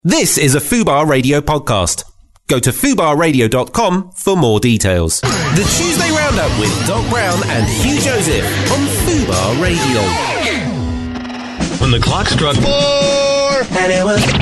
This is a Fubar Radio podcast. Go to fubarradio.com for more details. The Tuesday Roundup with Doc Brown and Hugh Joseph on Fubar Radio. When the clock struck 4 and it was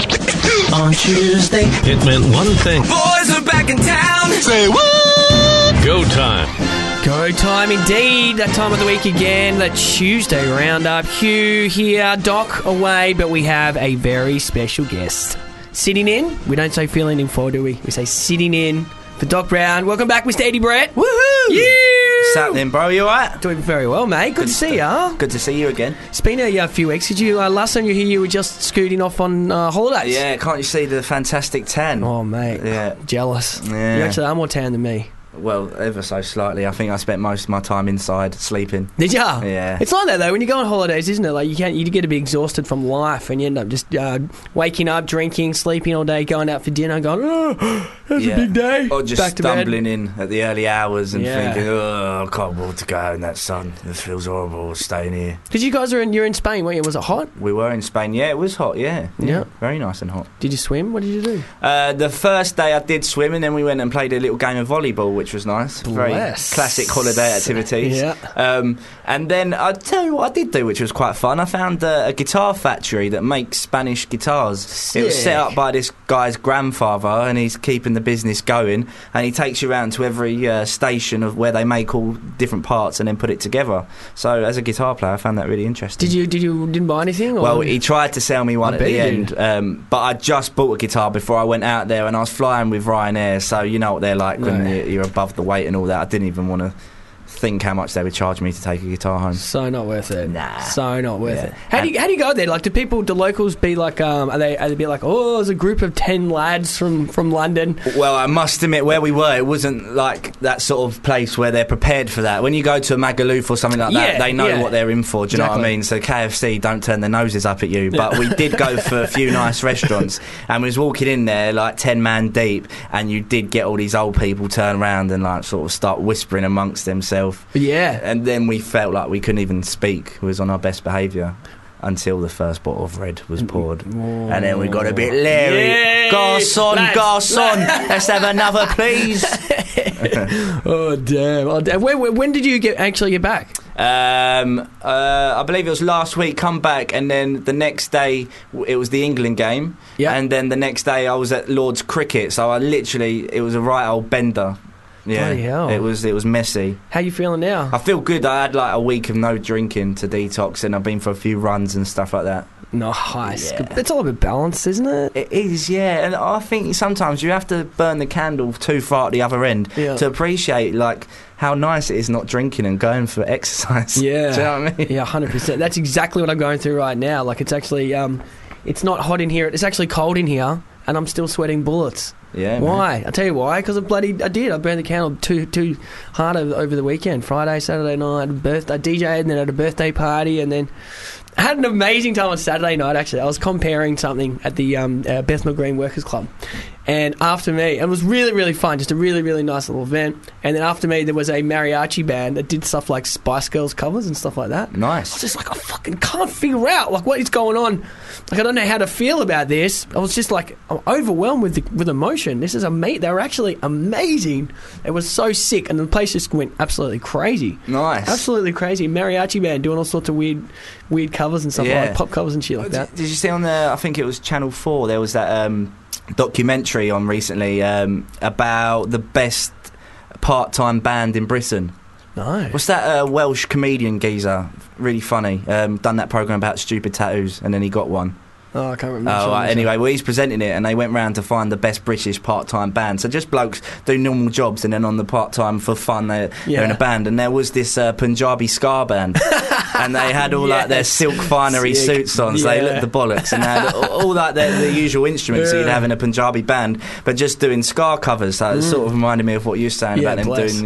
on Tuesday, it meant one thing. Boys are back in town. Say what? Go time. Go time indeed. That time of the week again. The Tuesday Roundup. Hugh here, Doc away, but we have a very special guest. Sitting in. We don't say filling in for, do we? We say sitting in for Doc Brown. Welcome back, Mr. Eddie Brett. Woohoo! Yeah! What's happening, bro? You alright? Doing very well, mate. Good to see you. Good to see you again. It's been a few weeks. Did you? Last time you were here, you were just scooting off on holidays. Yeah, can't you see the fantastic tan? Oh, mate. Yeah. Jealous. Yeah. You actually are more tan than me. Well, ever so slightly. I think I spent most of my time inside sleeping. Did ya? Yeah. It's like that though. When you go on holidays, isn't it? Like you get a bit exhausted from life, and you end up just waking up, drinking, sleeping all day, going out for dinner, going, oh, that's a big day. Or just back to stumbling bed. in at the early hours and Yeah. thinking, oh, I can't afford to go out in that sun. It feels horrible staying here. Because you guys you're in Spain, weren't you? Was it hot? We were in Spain. Yeah, it was hot. Yeah. Yeah. Very nice and hot. Did you swim? What did you do? The first day I did swim, and then we went and played a little game of volleyball, which was nice. Very classic holiday activities. Yeah. And then I'll tell you what I did do, which was quite fun. I found a guitar factory that makes Spanish guitars. Sick. It was set up by this guy's grandfather, and he's keeping the business going. And he takes you around to every station of where they make all different parts and then put it together. So as a guitar player, I found that really interesting. Didn't buy anything? Or? Well, he tried to sell me one at the end, but I just bought a guitar before I went out there, and I was flying with Ryanair, so you know what they're like when you're above the weight and all that. I didn't even want to think how much they would charge me to take a guitar home. So not worth it. Nah. So not worth it. How do you go there? Like, do locals be like, are they be like, oh, there's a group of 10 lads from London? Well, I must admit, where we were, it wasn't like that sort of place where they're prepared for that. When you go to a Magaluf or something like that, they know what they're in for. Do you know what I mean? So KFC don't turn their noses up at you. But we did go for a few nice restaurants, and we was walking in there like 10 man deep, and you did get all these old people turn around and like sort of start whispering amongst themselves. Yeah. And then we felt like we couldn't even speak. We was on our best behaviour until the first bottle of red was poured. Whoa. And then we got a bit leery. Yeah. Garçon, let's have another, please. Oh, damn. When did you actually get back? I believe it was last week, come back, and then the next day it was the England game. Yeah. And then the next day I was at Lord's Cricket, so it was a right old bender. Yeah, bloody hell. It was messy. How you feeling now? I feel good. I had like a week of no drinking to detox, and I've been for a few runs and stuff like that. Nice. Yeah. It's all about balance, isn't it? It is, yeah. And I think sometimes you have to burn the candle too far at the other end to appreciate like how nice it is not drinking and going for exercise. Yeah. Do you know what I mean? Yeah, 100%. That's exactly what I'm going through right now. Like, it's actually, it's not hot in here. It's actually cold in here, and I'm still sweating bullets. Yeah. Why? Man. I'll tell you why. Because I burned the candle too hard over the weekend. Friday, Saturday night, I DJ'd, and then had a birthday party, and then I had an amazing time on Saturday night, actually. I was comparing something at the Bethnal Green Workers Club. And after me, it was really, really fun, just a really, really nice little event. And then after me, there was a mariachi band that did stuff like Spice Girls covers and stuff like that. Nice. I was just like, I fucking can't figure out, like, what is going on. Like, I don't know how to feel about this. I was just like, I'm overwhelmed with emotion. This is amazing. They were actually amazing. It was so sick, and the place just went absolutely crazy. Nice. Absolutely crazy. Mariachi band doing all sorts of weird covers and stuff, like pop covers and shit like that. Did you see on I think it was Channel 4, there was that documentary on recently about the best part-time band in Britain. No. What's that Welsh comedian geezer? Really funny. Done that programme about stupid tattoos, and then he got one. Oh, I can't remember. Anyway, well, he's presenting it, and they went round to find the best British part-time band. So just blokes do normal jobs, and then on the part-time for fun, they're in a band. And there was this Punjabi ska band, and they had all like their silk finery suits on, so they looked the bollocks, and they had all like the usual instruments that you'd have in a Punjabi band, but just doing ska covers. So it sort of reminded me of what you were saying about them doing,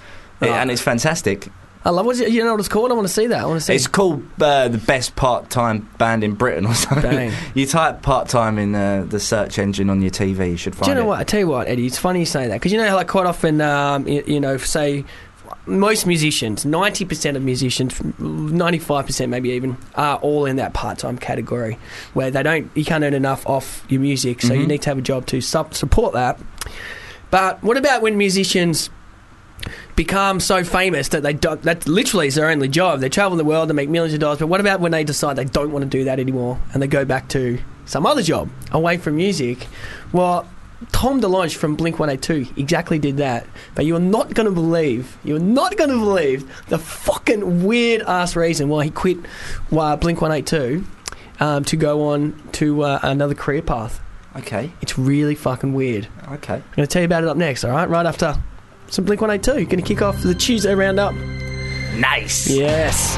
and it's fantastic. I love it. You know what it's called? I want to see that. It's called the best part-time band in Britain or something. Dang. You type part-time in the search engine on your TV, you should find it. Do you know what? I tell you what, Eddie, it's funny you say that, because you know how, like, quite often, say most musicians, 90% of musicians, 95% maybe even, are all in that part-time category where you can't earn enough off your music, so you need to have a job to support that. But what about when musicians become so famous that that literally is their only job? They travel the world, they make millions of dollars, but what about when they decide they don't want to do that anymore and they go back to some other job away from music? Well, Tom DeLonge from Blink-182 exactly did that, but you're not going to believe the fucking weird-ass reason why he quit Blink-182 to go on to another career path. Okay. It's really fucking weird. Okay. I'm going to tell you about it up next, all right? Right after some Blink-182. You're going to kick off the Tuesday Roundup. Nice. Yes.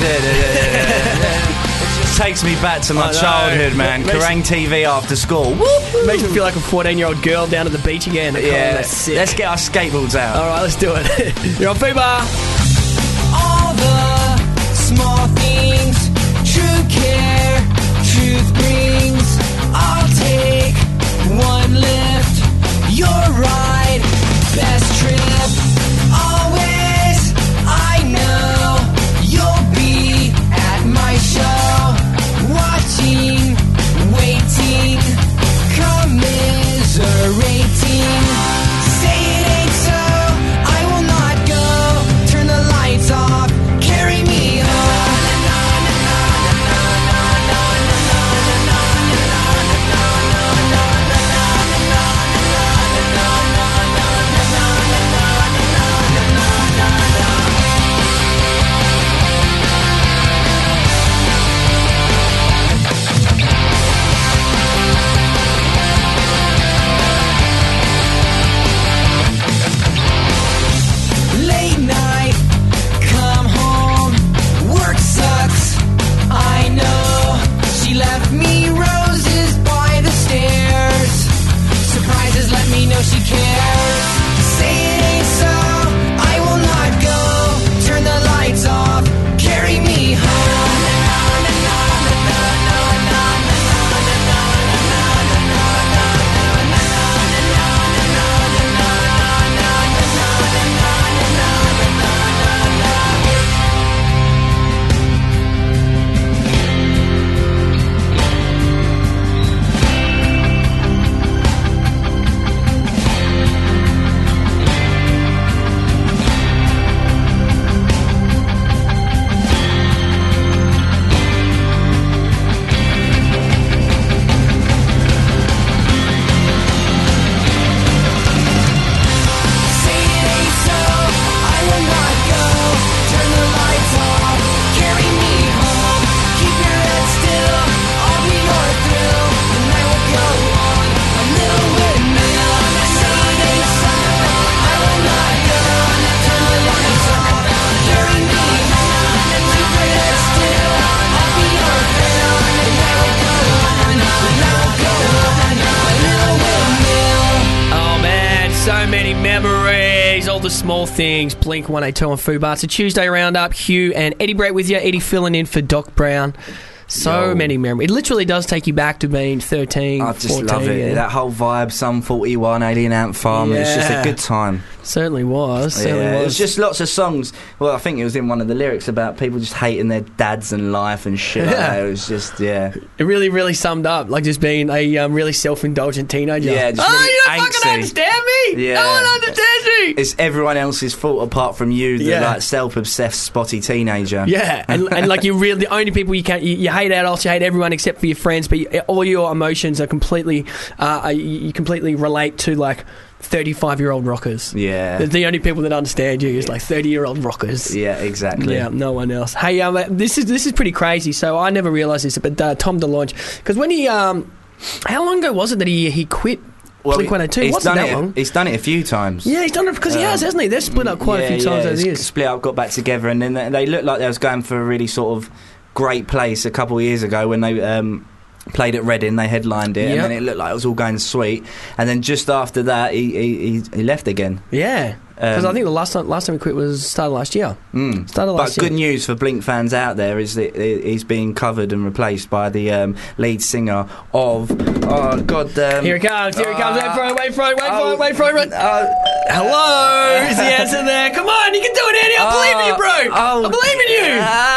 It just takes me back to my childhood, man. Kerrang TV after school. It makes me feel like a 14-year-old girl down at the beach again. Yeah. Let's get our skateboards out. All right, let's do it. You're on Fubar. All the small things, true care, truth brings. I'll take one lift, your ride, best trip. Always, I know you'll be at my show, watching, waiting, commiserating. Say it ain't so, I will not go. Turn the lights off, carry me home. Late night, come home, work sucks, I know. She left me roses by the stairs. Surprises let me know she cares. Say it ain't so, I will not go. Turn the lights off, carry me home. Say it ain't so, I will not go. Turn the lights off, carry me home. Keep your head still, I'll be your thrill. The night will go on, a little windmill. Say it ain't so, I will not go. Turn the lights off, carry me home. Keep your head still, I'll be your thrill. The night will go on, a little windmill. Oh man, so many memories, all the small things. Blink-182 on Fubar. It's a Tuesday Roundup. Hugh and Eddie Brett with you. Eddie filling in for Doc Brown. So many memories. It literally does take you back to being 13, I just 14. love it. Yeah. That whole vibe, Sum 41, Alien Ant Farm. It's just a good time. Certainly was. It was just lots of songs. Well, I think it was in one of the lyrics about people just hating their dads and life and shit like that. It was just, It really, really summed up, like just being a really self-indulgent teenager. Yeah, just really you don't fucking angsty. understand me? Yeah. No one understands me! It's everyone else's fault apart from you, the like self-obsessed, spotty teenager. Yeah, and like you really, the only people you hate adults, you hate everyone except for your friends, but all your emotions are completely, you completely relate to like 35-year-old rockers. Yeah. The only people that understand you is like 30-year-old rockers. Yeah, exactly. Yeah, no one else. Hey, this is pretty crazy. So I never realised this, but Tom DeLonge, because when he, how long ago was it that he quit Blink-182? It wasn't that long. He's done it a few times. Yeah, he's done it because he has, hasn't he? They've split up quite a few times over the years. Split up, got back together, and then they looked like they was going for a really sort of great place a couple of years ago when they played at Reading. They headlined it, and then it looked like it was all going sweet. And then just after that, he left again. Yeah. Because I think the last time he quit was started last year. But good news for Blink fans out there is that he's being covered and replaced by the lead singer of... Oh, God... here it comes, Wait for it. Hello is the answer there. Come on, you can do it, Andy. I believe in you, bro. I believe in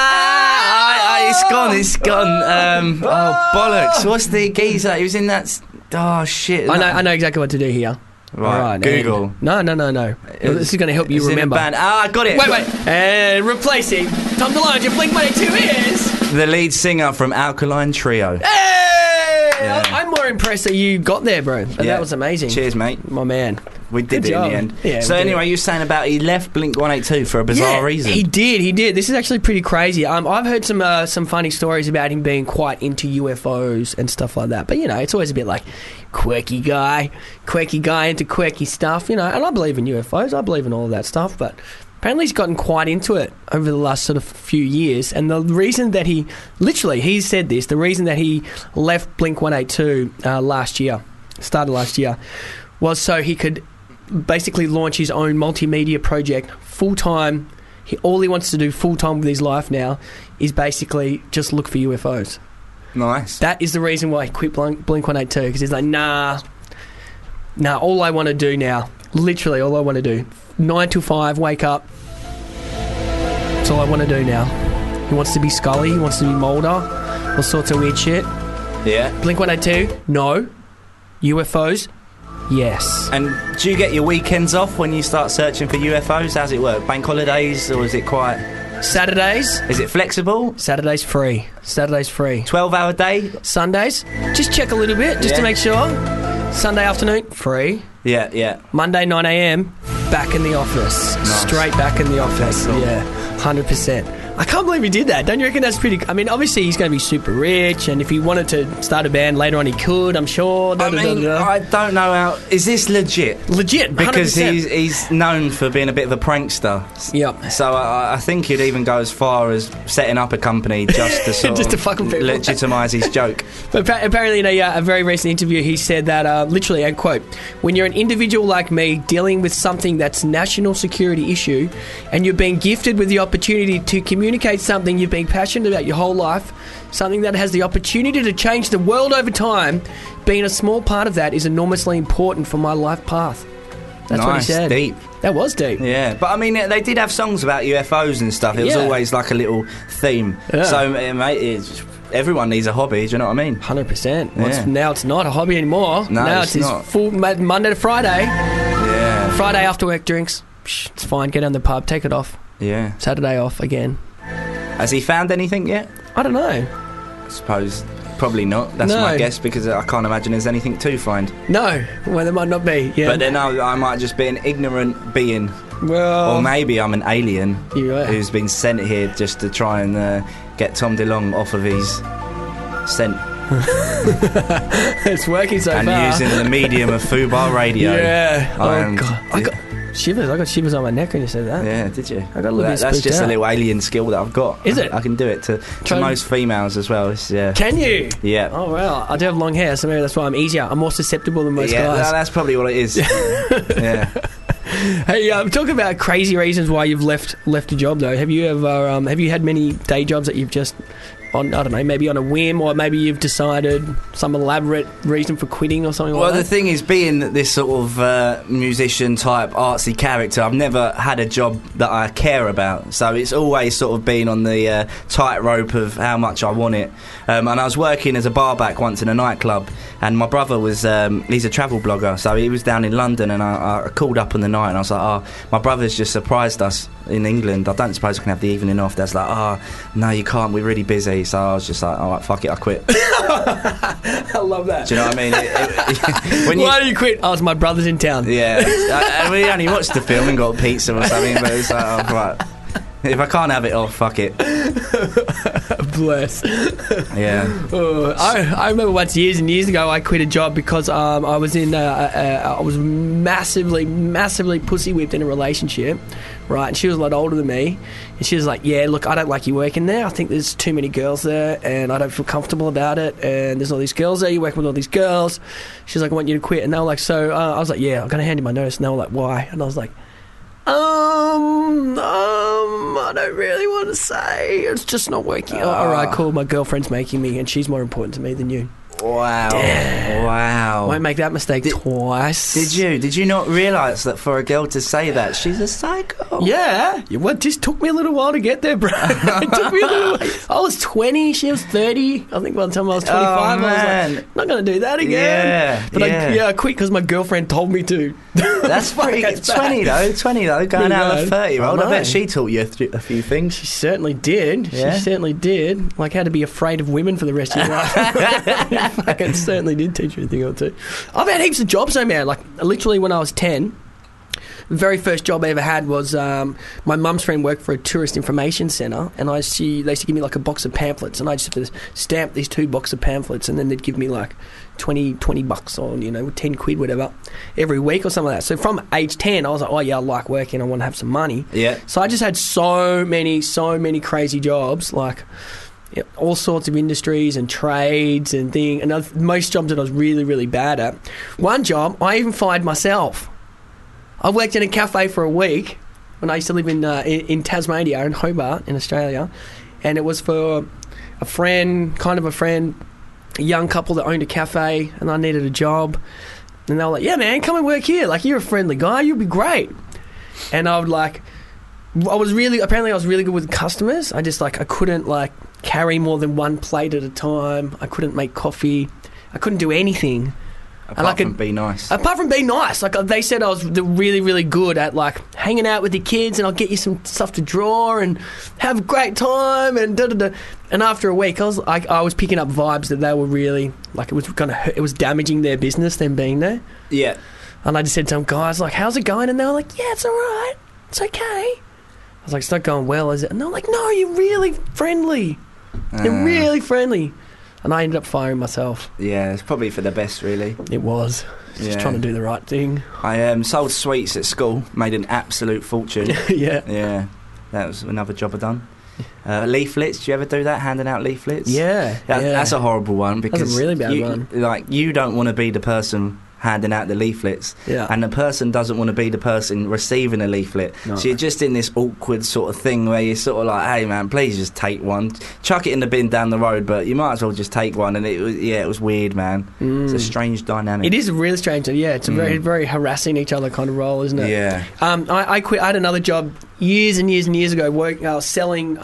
you. It's gone. Bollocks. What's the geezer? He was in that... Oh, shit. I know exactly what to do here. Right, Google. No. This is going to help you remember. I got it. Wait. And replacing Tom DeLonge, Blink-182 is... The lead singer from Alkaline Trio. Hey! Yeah. I'm more impressed that you got there, bro. That was amazing. Cheers, mate. My man. We did Good it job. in the end. Yeah, so anyway, you were saying about he left Blink-182 for a bizarre reason. He did. This is actually pretty crazy. I've heard some funny stories about him being quite into UFOs and stuff like that. But, you know, it's always a bit like quirky guy into quirky stuff, you know. And I believe in UFOs. I believe in all of that stuff. But apparently he's gotten quite into it over the last sort of few years. And the reason that he said this, the reason that he left Blink-182 started last year, was so he could basically launch his own multimedia project full-time. All he wants to do full-time with his life now is basically just look for UFOs. Nice. That is the reason why he quit Blink-182, because he's like, nah, all I want to do now, literally all I want to do, 9 to 5, wake up, that's all I want to do now. He wants to be Scully, he wants to be Mulder, all sorts of weird shit. Yeah. Blink-182, no. UFOs, yes. And do you get your weekends off when you start searching for UFOs? How's it work? Bank holidays, or is it quite... Saturdays. Is it flexible? Saturdays free. 12-hour day? Sundays, just check a little bit, just to make sure. Sunday afternoon, free. Yeah. Monday, 9 a.m, back in the office. Nice. Straight back in the office. Cool. Yeah, 100%. I can't believe he did that. Don't you reckon that's pretty... I mean, obviously he's going to be super rich, and if he wanted to start a band later on, he could, I'm sure. I don't know how... Is this legit? Legit, 100%. Because he's known for being a bit of a prankster. Yep. So I think he'd even go as far as setting up a company just to sort Just to of fucking people. legitimise his joke. But apparently in a very recent interview, he said that, literally, and quote, "When you're an individual like me dealing with something that's national security issue, and you're being gifted with the opportunity to communicate something you've been passionate about your whole life, something that has the opportunity to change the world over time, being a small part of that is enormously important for my life path." That's nice, what he said. Deep. That was deep. Yeah, but I mean, they did have songs about UFOs and stuff. It was always like a little theme. Yeah. So, mate, everyone needs a hobby. Do you know what I mean? 100%. Yeah. Now it's not a hobby anymore. No, now it's his not. full Monday to Friday. Yeah. Friday after work drinks. It's fine. Get down the pub. Take it off. Yeah. Saturday off again. Has he found anything yet? I don't know. I suppose probably not. That's my guess, because I can't imagine there's anything to find. No. Well, there might not be. Yeah. But then I might just be an ignorant being. Well, Or maybe I'm an alien Yeah. who's been sent here just to try and get Tom DeLonge off of his scent it's working so and far. using the medium of Fubar Radio. Yeah. And- God. I got shivers. I got shivers on my neck when you said that. Yeah, did you? I got a little bit That's spooked just out. a little alien skill that I've got. Is it? I can do it to Try- most females as well. Yeah. Can you? Yeah. Oh, well, I do have long hair, so maybe that's why I'm easier. I'm more susceptible than most Yeah, guys. that's probably what it is. Yeah. Hey, talk about crazy reasons why you've left a job, though. Have you ever have you had many day jobs that you've just on, I don't know, maybe on a whim, or maybe you've decided some elaborate reason for quitting or something Well, like the that? thing is, being this sort of musician type artsy character, I've never had a job that I care about. So it's always sort of been on the tightrope of how much I want it. And I was working as a barback once in a nightclub, and my brother was, he's a travel blogger, so he was down in London, and I called up in the night, and I was like, oh, my brother's just surprised us in England. I don't suppose I can have the evening off. That's like, oh, no, you can't, we're really busy. So I was just like, all right, fuck it, I quit. I love that. Do you know what I mean? When Why do you quit? Oh, it's my brother's in town. Yeah, we only watched the film and got pizza or something, but it's like, oh, right. If I can't have it off, fuck it. Bless. Yeah. I remember once years and years ago I quit a job because I was in I was massively pussy whipped in a relationship, right? And she was a lot older than me, and she was like, "Yeah, look, I don't like you working there. I think there's too many girls there, and I don't feel comfortable about it. And there's all these girls there. You're working with all these girls." She's like, "I want you to quit." And they were like, "So," I was like, "Yeah, I'm gonna hand you my notice." And they were like, "Why?" And I was like, I don't really want to say. It's just not working. All right, cool. My girlfriend's making me, and she's more important to me than you. Wow. Damn. Wow. Won't make that mistake twice. Did you not realise that for a girl to say that, she's a psycho? Yeah. Well, it just took me a little while to get there, bro. It took me a little while. I was 20, she was 30. I think by the time I was 25, I was like, not going to do that again. Yeah. But I quit because my girlfriend told me to. That's pretty good. 20 though, going out with a 30-year-old. I bet she taught you a few things. She certainly did. Yeah? She certainly did. Like how to be afraid of women for the rest of your life. Fucking certainly did teach me a thing or two. I've had heaps of jobs though, man. Like literally when I was 10, the very first job I ever had was my mum's friend worked for a tourist information centre, and they used to give me like a box of pamphlets, and I just have to stamp these 2 boxes of pamphlets, and then they'd give me like $20 or 10 quid, whatever, every week or something like that. So from age 10, I was like, oh yeah, I like working, I want to have some money. Yeah. So I just had so many crazy jobs, like all sorts of industries and trades and things, and most jobs that I was really, really bad at. One job, I even fired myself. I worked in a cafe for a week when I used to live in Tasmania, in Hobart, in Australia, and it was for a friend, a young couple that owned a cafe, and I needed a job, and they were like, yeah, man, come and work here. Like, you're a friendly guy, you'll be great. And I was really good with customers. I couldn't carry more than 1 plate at a time. I couldn't make coffee. I couldn't do anything. Apart from be nice. Apart from being nice. Like, they said I was really, really good at, hanging out with the kids, and I'll get you some stuff to draw and have a great time and da-da-da. And after a week, I was picking up vibes that they were really, it was damaging their business, them being there. Yeah. And I just said to them, guys, how's it going? And they were like, yeah, it's all right. It's okay. I was like, it's not going well, is it? And they were like, no, you're really friendly. You're really friendly. And I ended up firing myself. Yeah, it's probably for the best, really. It was. Just trying to do the right thing. I sold sweets at school, made an absolute fortune. Yeah. Yeah, that was another job I done. Leaflets, do you ever do that, handing out leaflets? Yeah. That's a horrible one, because that's a really bad one. You don't want to be the person handing out the leaflets, and the person doesn't want to be the person receiving a leaflet. No. So you're just in this awkward sort of thing where you're sort of like, hey man, please just take one, chuck it in the bin down the road, but you might as well just take one. And it was weird, man. It's a strange dynamic. It is a really strange, it's a very, very harassing each other kind of role, isn't it? Yeah. I quit. I had another job years and years and years ago, selling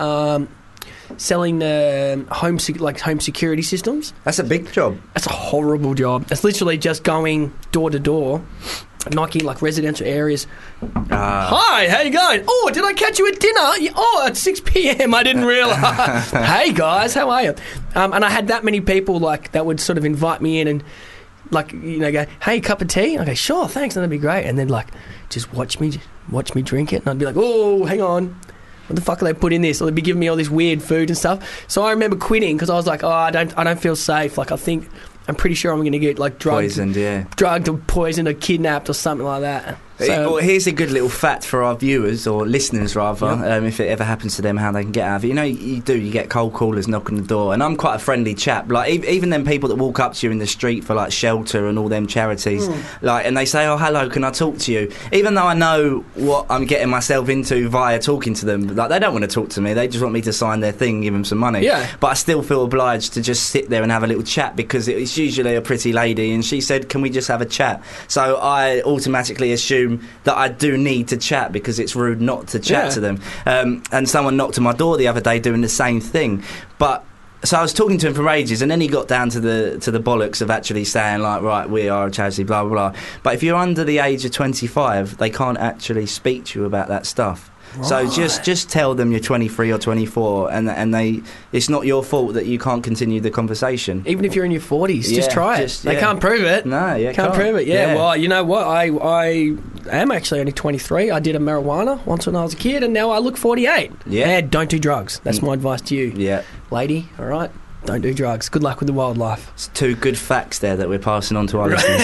home security systems. That's a big job. That's a horrible job. It's literally just going door to door, knocking residential areas. Hi, how you going? Oh, did I catch you at dinner? Oh, at 6 p.m. I didn't realise. Hey guys, how are you? And I had that many people that would sort of invite me in and go, hey, cup of tea? I go, sure, thanks, that'd be great. And then just watch me drink it, and I'd be like, oh, hang on. What the fuck are they put in this? Or they'd be giving me all this weird food and stuff. So I remember quitting because I was like, I don't feel safe. I'm pretty sure I'm going to get drugged, poisoned, drugged or poisoned or kidnapped or something like that. So, here's a good little fact for our viewers, or listeners rather, if it ever happens to them, how they can get out of it. You get cold callers knocking the door, and I'm quite a friendly chap. Even them people that walk up to you in the street for shelter and all them charities, and they say, oh, hello, can I talk to you? Even though I know what I'm getting myself into via talking to them, they don't want to talk to me, they just want me to sign their thing, give them some money. Yeah. But I still feel obliged to just sit there and have a little chat, because it's usually a pretty lady, and she said, can we just have a chat? So I automatically assume that I do need to chat, because it's rude not to chat to them. And someone knocked on my door the other day doing the same thing. So I was talking to him for ages, and then he got down to the bollocks of actually saying right, we are a charity, blah blah blah. But if you're under the age of 25, they can't actually speak to you about that stuff. Right. So just tell them you're 23 or 24, and it's not your fault that you can't continue the conversation. Even if you're in your 40s, just try it. They can't prove it. No, can't prove it. Yeah. Well, you know what? I am actually only 23. I did a marijuana once when I was a kid, and now I look 48. Yeah. And don't do drugs. That's my advice to you. Yeah. Lady, all right? Don't do drugs. Good luck with the wildlife. It's 2 good facts there that we're passing on to our listeners.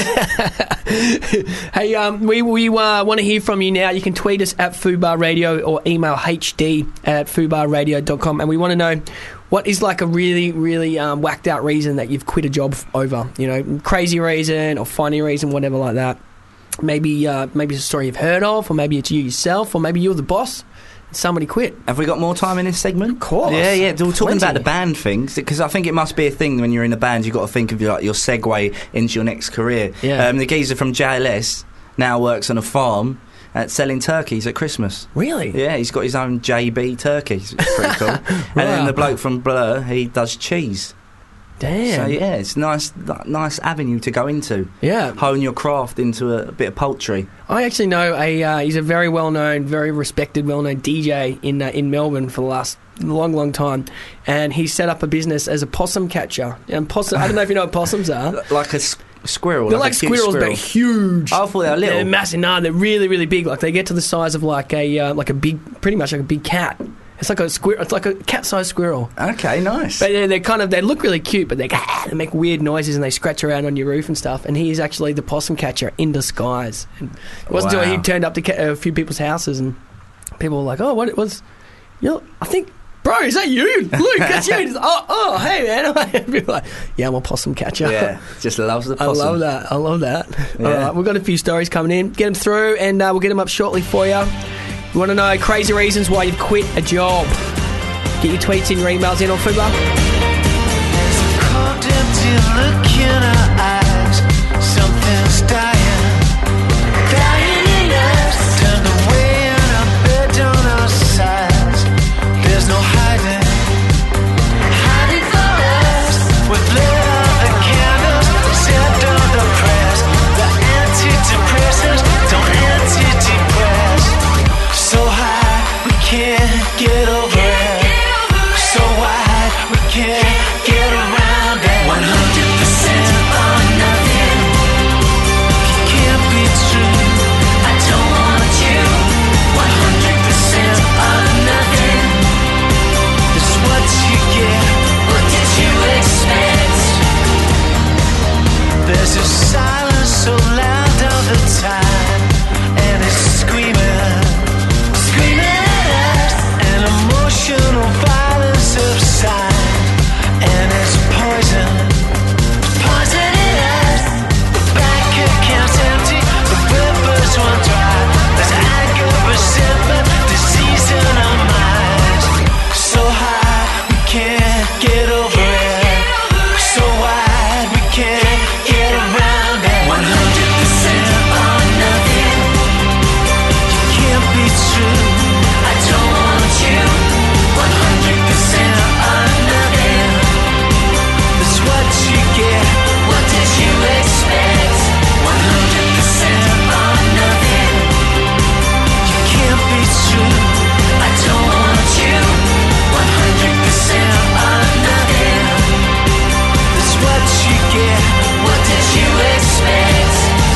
Hey, we want to hear from you now. You can tweet us at Fubar Radio or email hd@fubarradio.com, and we want to know what is a really, really whacked out reason that you've quit a job over. Crazy reason or funny reason, whatever like that. Maybe it's a story you've heard of, or maybe it's you yourself, or maybe you're the boss. somebody quit. Have we got more time in this segment? Of course. Yeah. We're talking Plenty. about the band things, because I think it must be a thing when you're in a band. You've got to think of your segue into your next career. Yeah. The geezer from JLS now works on a farm selling turkeys at Christmas. Really? Yeah, he's got his own JB turkeys. It's pretty cool. And then the bloke from Blur, he does cheese. Damn. So yeah, it's nice avenue to go into. Yeah. Hone your craft into a bit of poultry. I actually know he's a very well-known, very respected, well-known DJ in Melbourne for the last long time, and he set up a business as a possum catcher. And possum, I don't know if you know what possums are. Like a squirrel. They're like a cute squirrels, squirrel. but huge. I thought they were little. They're massive. No, they're really, really big. Like they get to the size of like a big, pretty much like a big cat. It's like a squirrel. It's like a cat-sized squirrel. Okay, nice. But they look really cute, but they make weird noises and they scratch around on your roof and stuff. And he is actually the possum catcher in disguise. And it wasn't until he turned up to a few people's houses and people were like, "Oh, what it was? You know, I think." Bro, is that you? Luke, that's you. Oh, hey, man. I'd be like, yeah, I'm a possum catcher. Yeah, just loves the possum. I love that. Yeah. All right, we've got a few stories coming in. Get them through, and we'll get them up shortly for you. You want to know crazy reasons why you've quit a job? Get your tweets and your emails in on Fubar. There's a cold, empty look in her eyes. Something's dying in us. Turned away in our bed on our sides. There's no hiding for us. We've lit out the candles, set down the prayers. The antidepressants don't antidepress. So high, we can't get over it. So wide, we can't get around it. 100% or nothing. You can't be true. I don't want you. 100% or nothing. This is what you get. What did you expect? There's a silence so loud all the time, and it's screaming at us. An emotional violence subside, and it's poison in us. The bank account's empty, the rivers run dry. There's anger, resentment, disease in our minds. So high, we can't get over it. So wide, we can't get around it. 100% or nothing. You can't be true. I don't want you. 100% or nothing. That's what you get. What did you expect? 100% or nothing. You can't be true. I don't want you. 100% or nothing. That's what you get. What did you expect?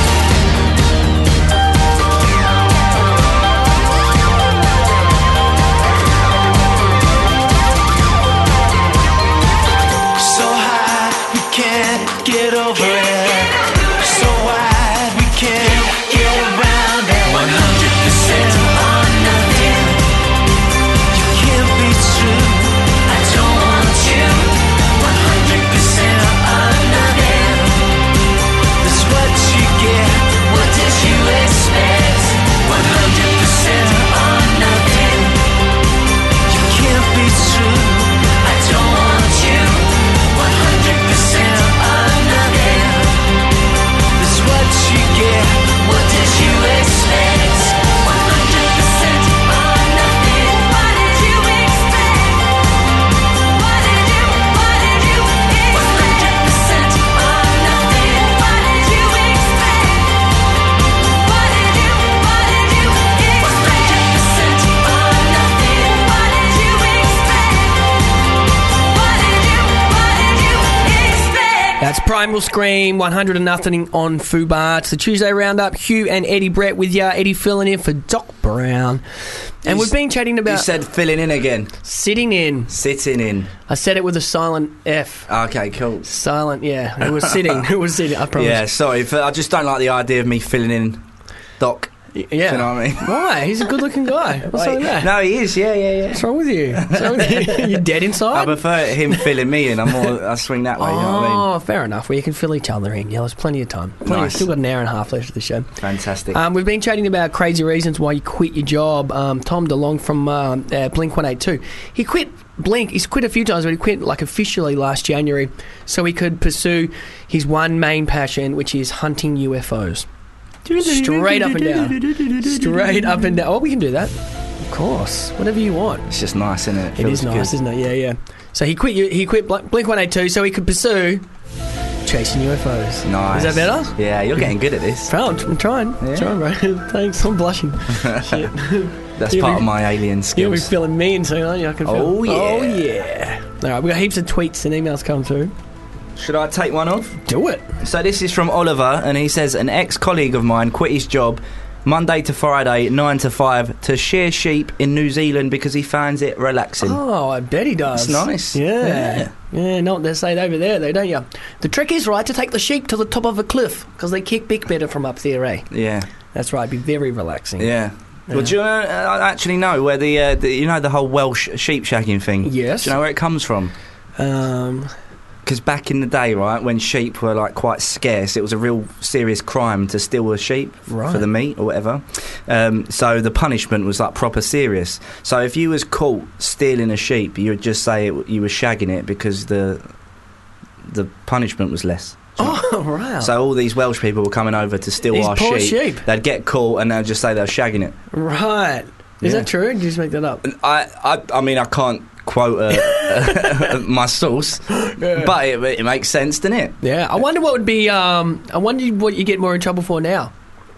So high, we can't get over it. So wide, we can't get around it. 100% or nothing. You can't be true. I don't want you. 100% or nothing. That's what you get. What did you expect? 100% or nothing. You can't be true. I don't want you. 100% or nothing. That's what you get. What did you expect? 100% or nothing. What did you expect? What did you expect? 100% or nothing. What did you expect? What did you expect? 100% or nothing. What did you expect? That's Primal Scream, 100 and nothing on Fubar. It's the Tuesday Roundup. Hugh and Eddie Brett with you. Eddie filling in for Doc Brown. And we've been chatting You about said filling in again. sitting in. Sitting in. I said it with a silent F. Okay, cool. Silent, yeah. It was sitting. It was sitting, I promise. Yeah, sorry. I just don't like the idea of me filling in Doc Yeah. Do you know what I mean? Why? He's a good-looking guy. What's wrong with that? No, he is. Yeah. What's wrong with you? What's wrong with you? You're dead I inside? prefer him filling me in. I swing that way. You know what I mean? Fair enough. Well, you can fill each other in. Yeah, there's plenty of time. Nice. Still got an hour and a half left of the show. Fantastic. We've been chatting about crazy reasons why you quit your job. Tom DeLonge from Blink-182. He quit Blink. He's quit a few times, but he quit like officially last January so he could pursue his one main passion, which is hunting UFOs. Straight up and down. Straight up and down. Oh, we can do that. Of course. Whatever you want. It's just nice, isn't it? It is nice, isn't it? Yeah. So he quit Blink-182 so he could pursue chasing UFOs. Nice. Is that better? Yeah, you're getting good at this. I'm trying. Yeah. Trying, bro. Thanks. I'm blushing. Shit. That's You'll part be- of my alien You'll be skills. filling me in soon, aren't you? I can feel. Oh, yeah. Oh, yeah. All right, we've got heaps of tweets and emails coming through. Should I take one off? Do it. So this is from Oliver, and he says, an ex-colleague of mine quit his job Monday to Friday, 9 to 5, to shear sheep in New Zealand because he finds it relaxing. Oh, I bet he does. It's nice. Yeah. Know what they say over there, though, don't you? The trick is, right, to take the sheep to the top of a cliff because they kick big better from up there, eh? Yeah. That's right. Be very relaxing. Yeah. Well, do you actually know where the whole Welsh sheep shagging thing? Yes. Do you know where it comes from? Because back in the day, right, when sheep were like quite scarce, it was a real serious crime to steal a sheep for the meat or whatever. So the punishment was like proper serious. So if you was caught stealing a sheep, you would just say you were shagging it because the punishment was less. Oh, right. So all these Welsh people were coming over to steal These our poor sheep. sheep. They'd get caught and they'd just say they were shagging it. Right. Is Yeah. that true? Or did you just make that up? I mean, I can't quote my source, but it makes sense, doesn't it? Yeah. I wonder what would be. I wonder what you get more in trouble for now.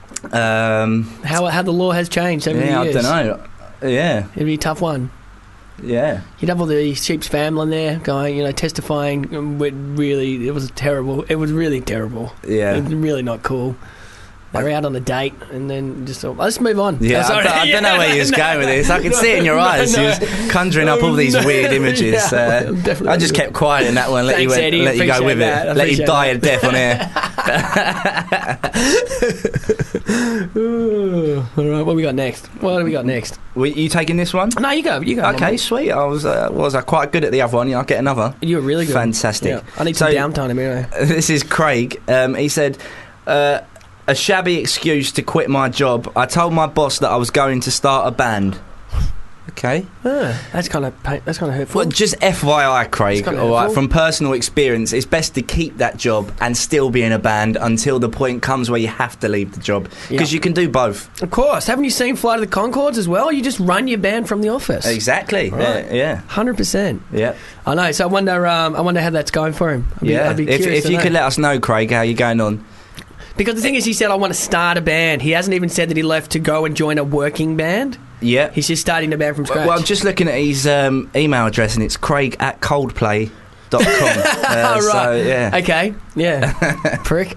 How the law has changed over the years. I don't know. Yeah, It'd be a tough one. yeah. You'd have all the sheep's family in there going, testifying. It was terrible. It was really terrible. Yeah. It was really not cool. They were out on a date and then just thought, let's move on. Yeah, Sorry. I don't know where you're going with this. I can see it in your eyes. no. You was conjuring up all these weird images. Yeah, definitely. I just kept quiet in that one. Let Thanks, Eddie. you go with Appreciate that. it. Let you Appreciate die a death on air. Ooh. All right, what we got next? What do we got next? Were you taking this one? No, you go. Okay, sweet. I was quite good at the other one. Yeah, I'll get another. You were really good. Fantastic. Yeah. I need some downtime anyway. This is Craig. He said, a shabby excuse to quit my job. I told my boss that I was going to start a band. Okay. That's kind of hurtful. Well, just FYI, Craig, It's kinda all right, hurtful. from personal experience, it's best to keep that job and still be in a band until the point comes where you have to leave the job. Because Yeah. you can do both. Of course. Haven't you seen Flight of the Conchords as well? You just run your band from the office. Exactly. Right. Yeah. 100%. Yeah. I know. So I wonder how that's going for him. I'd be curious If to you know. could let us know, Craig, how you're going on. Because the thing is, he said, I want to start a band. He hasn't even said that he left to go and join a working band. Yeah. He's just starting a band from scratch. Well, I'm just looking at his email address, and it's craig@coldplay.com. Right. So, yeah. Okay. Yeah. Prick.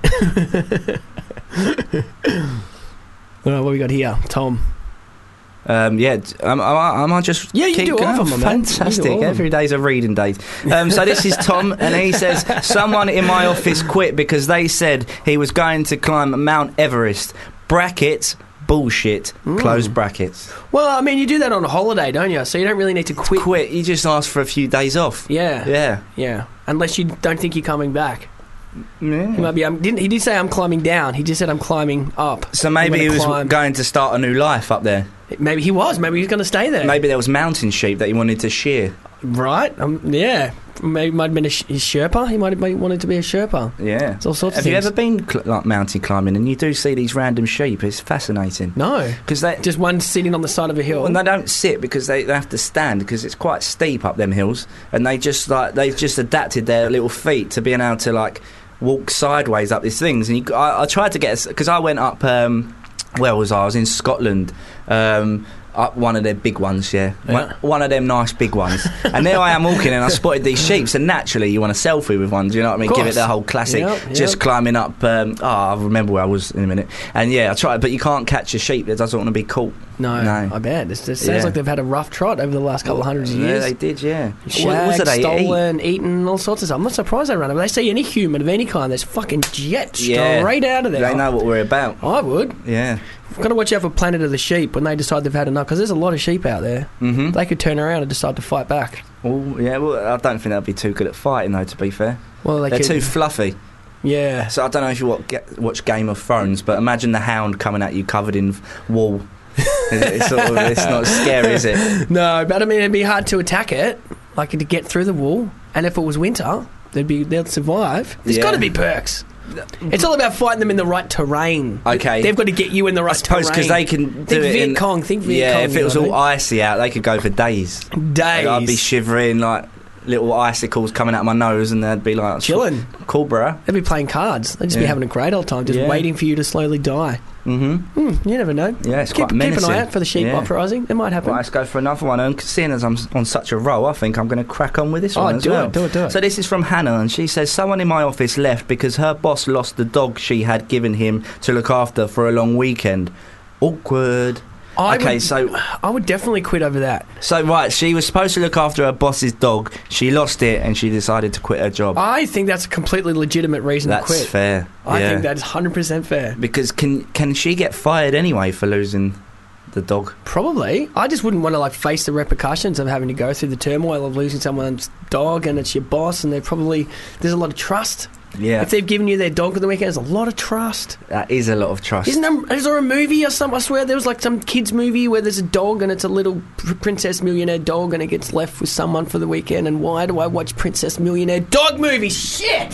All right, what we got here? Tom. Am I just Yeah, you keep do all going? of them, man. You do Fantastic. all of them. Every day's a reading day. So this is Tom, and he says, someone in my office quit because they said he was going to climb Mount Everest. Brackets, bullshit, close brackets. Well, I mean, you do that on a holiday, don't you? So you don't really need to quit. Quit, you just ask for a few days off. Yeah. Yeah. Yeah. Unless you don't think you're coming back. He Yeah. might be. He did say I'm climbing down. He just said I'm climbing up. So I'm maybe gonna he was climb. going to start a new life up there. Maybe he was. Maybe he's going to stay there. Maybe there was mountain sheep that he wanted to shear. Right? Yeah. Maybe might have been his Sherpa. He might have wanted to be a Sherpa. Yeah. It's all sorts of Have you things. ever been like mountain climbing and you do see these random sheep? It's fascinating. No. Because they Just one sitting on the side of a hill. Well, they don't sit because they have to stand because it's quite steep up them hills, and they've just adapted their little feet to being able to like walk sideways up these things. And I tried to get because I went up. Where was I? I was in Scotland. Up one of their big ones, yeah. One of them nice big ones. And there I am walking and I spotted these sheep, so naturally you want a selfie with one, do you know what I mean? Of Give it course. the whole classic, Yep. just climbing up, I'll remember where I was in a minute. And yeah, I tried, but you can't catch a sheep that doesn't want to be caught. No. I bet. It sounds like they've had a rough trot over the last couple of hundreds of Yeah, years. they did, yeah. Shagged, What did they eat? stolen, eaten, all sorts of stuff. I'm not surprised they run it. They see any human of any kind, there's fucking jet straight out of there. They know what we're about. I would. Yeah. We've got to watch out for Planet of the Sheep when they decide they've had enough, because there's a lot of sheep out there. Mm-hmm. They could turn around and decide to fight back. Well, yeah, well, I don't think they'll be too good at fighting, though, to be fair. Well, They're too fluffy. Yeah. So I don't know if you watch Game of Thrones, but imagine the hound coming at you covered in wool. It's not scary, is it? No, but I mean, it'd be hard to attack it, like to get through the wool. And if it was winter, they'd survive. There's got to be perks. It's all about fighting them in the right terrain. Okay. They've got to get you in the right terrain. Because they can do think it Viet Cong. Think Viet Cong. Yeah, if it was all icy out, they could go for days. Days. I'd be shivering, like little icicles coming out of my nose, and they'd be like... Chilling. Cool, bro. They'd be playing cards. They'd just be having a great old time, just waiting for you to slowly die. Mm-hmm. You never know. Yeah, it's keep quite menacing. Keep an eye out for the sheep uprising. It might happen. Right, let's go for another one. And seeing as I'm on such a roll, I think I'm going to crack on with this one as well. Do it. So this is from Hannah, and she says, someone in my office left because her boss lost the dog she had given him to look after for a long weekend. Awkward. I would definitely quit over that. So, right, she was supposed to look after her boss's dog. She lost it, and she decided to quit her job. I think that's a completely legitimate reason to quit. That's fair. I think that's 100% fair. Because can she get fired anyway for losing the dog? Probably. I just wouldn't want to face the repercussions of having to go through the turmoil of losing someone's dog, and it's your boss, and there's a lot of trust. Yeah. If they've given you their dog for the weekend, there's a lot of trust. That is a lot of trust. Is there a movie or something? I swear there was like some kids movie where there's a dog and it's a little Princess Millionaire dog and it gets left with someone for the weekend. And why do I watch Princess Millionaire dog movies? Shit!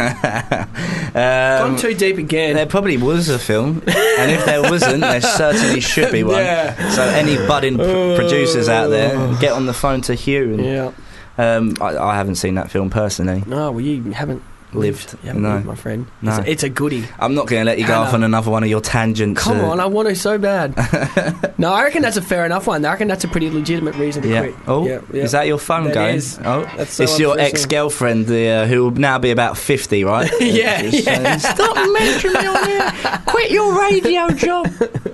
Gone too deep again. There probably was a film, and if there wasn't, there certainly should be one. Yeah. So any budding producers out there, get on the phone to Hugh. And, I haven't seen that film personally. No, well, you haven't lived. No, my friend. No. It's a goodie. I'm not going to let you go off on another one of your tangents. Come on, I want to so bad. No, I reckon that's a fair enough one. I reckon that's a pretty legitimate reason to quit. Oh, is that your phone that going? Is. Oh, that's so it's your ex-girlfriend who will now be about 50, right? Yeah. Stop mentioning me on here. Quit your radio job.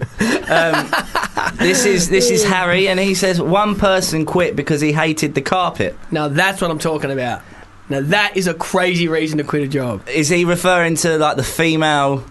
This is Harry, and he says one person quit because he hated the carpet. Now that's what I'm talking about. Now that is a crazy reason to quit a job. Is he referring to like the female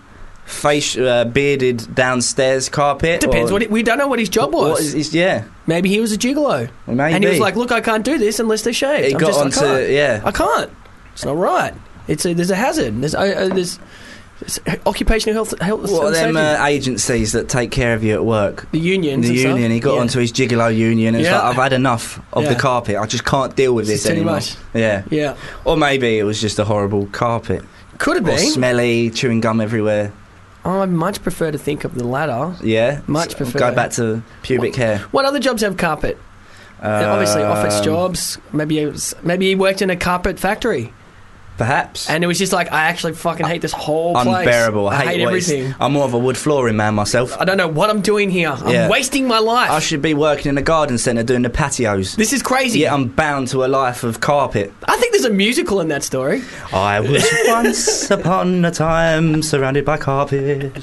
bearded downstairs carpet? Depends. We don't know what his job was. Maybe he was a gigolo. Maybe. And he was like, look, I can't do this unless they're shaved. I can't. It's not right. There's a hazard. There's occupational health what are them agencies that take care of you at work? The unions. He got onto his gigolo union. It's like, I've had enough of the carpet. I just can't deal with this anymore. Too much. Yeah. Or maybe it was just a horrible carpet. Could have been. Or smelly, chewing gum everywhere. I much prefer to think of the latter. Yeah? Much prefer. Go back to pubic hair. What other jobs have carpet? Obviously office jobs. Maybe he worked in a carpet factory. Perhaps. And it was just like, I actually fucking hate this whole place. Unbearable. I hate everything. I'm more of a wood flooring man myself. I don't know what I'm doing here. I'm wasting my life. I should be working in a garden centre doing the patios. This is crazy. Yeah, I'm bound to a life of carpet. I think there's a musical in that story. I was once upon a time surrounded by carpet.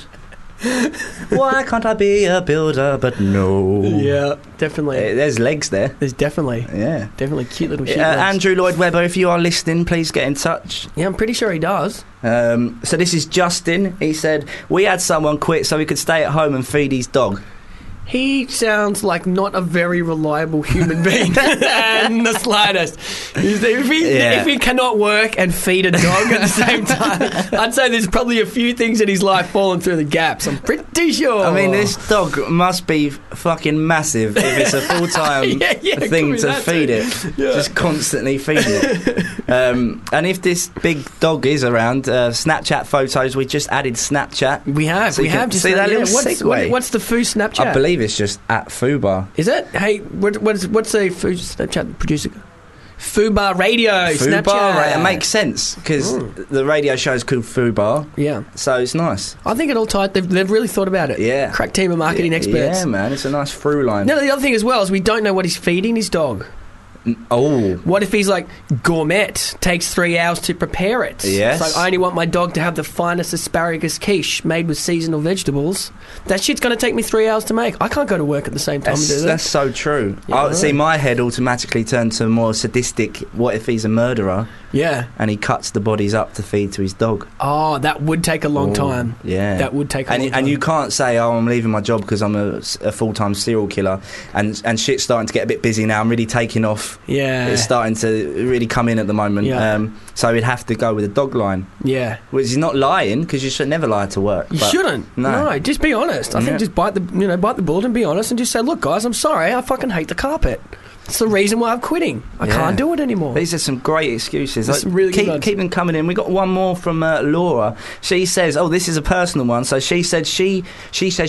Why can't I be a builder? But no. Yeah, definitely. There's legs there. There's definitely. Yeah. Definitely cute little shit. Andrew Lloyd Webber, if you are listening, please get in touch. Yeah, I'm pretty sure he does. So this is Justin. He said, we had someone quit so he could stay at home and feed his dog. He sounds like not a very reliable human being in the slightest. If he cannot work and feed a dog at the same time, I'd say there's probably a few things in his life falling through the gaps. I'm pretty sure. I mean, this dog must be fucking massive if it's a full-time thing to feed it. Yeah. Just constantly feeding it. And if this big dog is around, Snapchat photos, we just added Snapchat. We have. So just see that little segue? What's the Foo Snapchat? I believe it's just at Fubar. Is it? Hey, what's the Foo Snapchat producer? Fubar Radio. Fubar Snapchat. It makes sense because the radio show's called Fubar. Yeah. So it's nice. I think it all tight. They've really thought about it. Yeah. Crack team of marketing experts. Yeah, man. It's a nice through line. Now, the other thing as well is we don't know what he's feeding his dog. Oh. What if he's like, gourmet, takes 3 hours to prepare it? Yes. It's like, I only want my dog to have the finest asparagus quiche made with seasonal vegetables. That shit's going to take me 3 hours to make. I can't go to work at the same time and do that. That's so true. Yeah, See, my head automatically turned to a more sadistic, what if he's a murderer Yeah. and he cuts the bodies up to feed to his dog? Oh, that would take a long time. Yeah. That would take a long time. And you can't say, oh, I'm leaving my job because I'm a full-time serial killer and shit's starting to get a bit busy now. I'm really taking off. Yeah. It's starting to really come in at the moment. Yeah. So we'd have to go with a dog line. Yeah. Which is not lying, because you should never lie to work. You shouldn't. No, just be honest. I think just bite the bullet and be honest and just say, look, guys, I'm sorry, I fucking hate the carpet. It's the reason why I'm quitting. I can't do it anymore. These are some great excuses. Some really good ones. Keep them coming in. We got one more from Laura. She says, "Oh, this is a personal one." So she said she said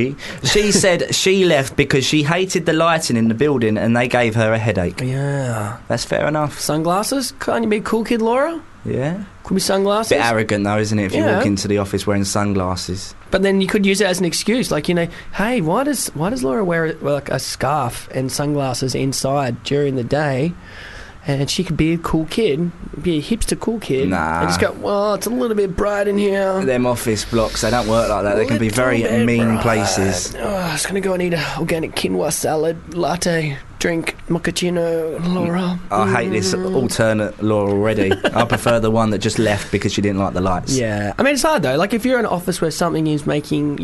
she left because she hated the lighting in the building and they gave her a headache. Yeah, that's fair enough. Sunglasses? Can't you be a cool kid, Laura? Yeah. Could be sunglasses. Bit arrogant though, isn't it? If you Yeah. walk into the office wearing sunglasses. But then you could use it as an excuse, like, you know, hey, why does Laura wear like a scarf and sunglasses inside during the day? And she could be a cool kid, be a hipster cool kid. Nah. And just go, well, it's a little bit bright in here. Them office blocks, they don't work like that. They can be very Little bit mean bright. places. Oh, I was going to go and eat an organic quinoa salad, latte, drink mochaccino, Laura. I hate this alternate Laura already. I prefer the one that just left because she didn't like the lights. Yeah. I mean, it's hard, though. Like, if you're in an office where something is making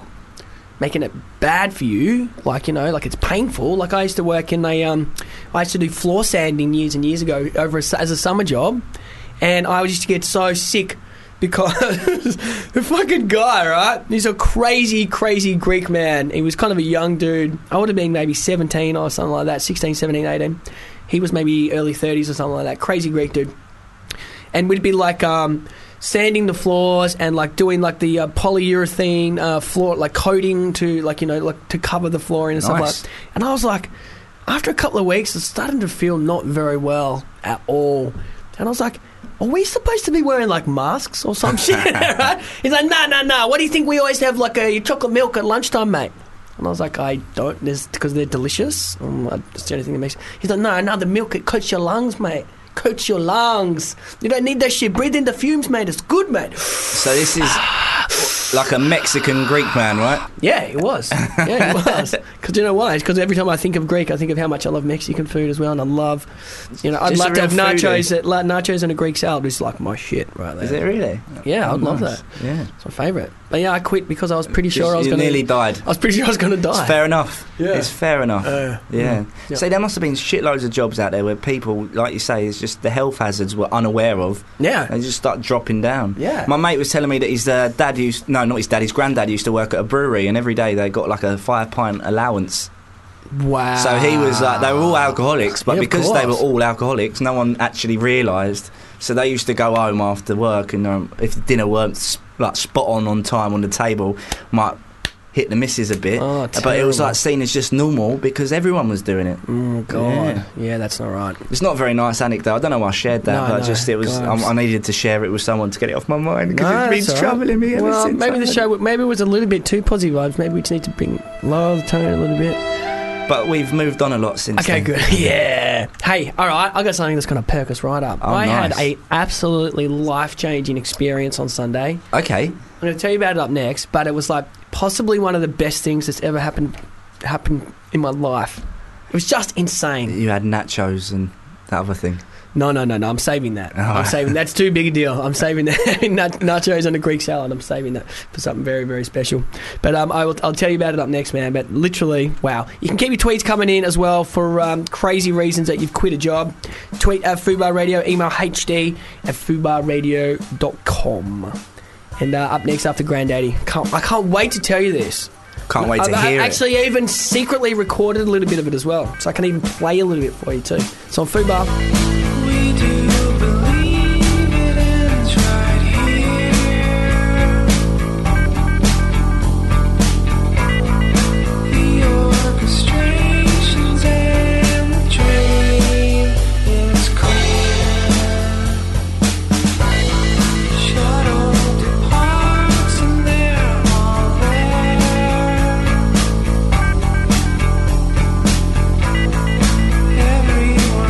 it bad for you, like, you know, like it's painful. Like, I used to work in I used to do floor sanding years and years ago as a summer job, and I used to get so sick because the fucking guy, right? He's a crazy, crazy Greek man. He was kind of a young dude. I would have been maybe 17 or something like that, 16, 17, 18. He was maybe early 30s or something like that. Crazy Greek dude. And we'd be like sanding the floors and like doing like the polyurethane floor, like coating to like, you know, like to cover the flooring and stuff like that. And I was like, after a couple of weeks, it's starting to feel not very well at all. And I was like, are we supposed to be wearing like masks or some shit? Right? He's like, no. What do you think we always have like a chocolate milk at lunchtime, mate? And I was like, I don't, because they're delicious. That's the only thing that makes. He's like, no, the milk, it coats your lungs, mate. Coats your lungs. You don't need that shit. Breathe in the fumes, mate. It's good, mate. So this is like a Mexican Greek man, right? Yeah, it was. Yeah, it was. Because you know why? It's because every time I think of Greek, I think of how much I love Mexican food as well, and I love, you know, I'd Just love a to have real foodie. nachos and a Greek salad. It's like my shit right there. Is it really? Yeah, I'd love nice. that. Yeah. It's my favourite. But yeah, I quit because I was pretty sure I was You going to... nearly died. I was pretty sure I was going to die. It's fair enough. Yeah. It's fair enough. Yeah. Yeah. See, there must have been shitloads of jobs out there where people, like you say, it's just the health hazards were unaware of. Yeah. They just start dropping down. Yeah. My mate was telling me that his dad used... No, not his dad. His granddad used to work at a brewery, and every day they got like a 5-pint allowance. Wow. So he was like... They were all alcoholics, but Yeah, of because they were course. all alcoholics, no one actually realised. So they used to go home after work, and if the dinner weren't spot on time on the table, might hit the missus a bit. Oh, but it was terrible. like seen as just normal because everyone was doing it. Oh, God. Yeah, that's not right. It's not a very nice anecdote. I don't know why I shared that, No, but no, just it was. God. I needed to share it with someone to get it off my mind because No, it's that's been all right. troubling me ever Well, since. maybe the show maybe it was a little bit too positive vibes. Maybe we just need to lower the tone a little bit. But we've moved on a lot since. Okay, then. good. Yeah. Hey, all right. I got something that's going to perk us right up. Oh, I had nice. a absolutely life-changing experience on Sunday. Okay. I'm going to tell you about it up next, but it was like possibly one of the best things that's ever happened in my life. It was just insane. You had nachos and that other thing. No. I'm saving that. Oh. I'm saving that's too big a deal. I'm saving that nachos and a Greek salad. I'm saving that for something very, very special. But I'll tell you about it up next, man. But literally, wow. You can keep your tweets coming in as well for crazy reasons that you've quit a job. Tweet at Fubar Radio, email hd@fubarradio.com. And up next after Granddaddy. I can't wait to tell you this. Can't wait to I've hear it. actually even secretly recorded a little bit of it as well, so I can even play a little bit for you too. So on Fubar. We do believe it ends right here. The orchestrations and the dream is clear. Shuttle departs and they're all there. Everyone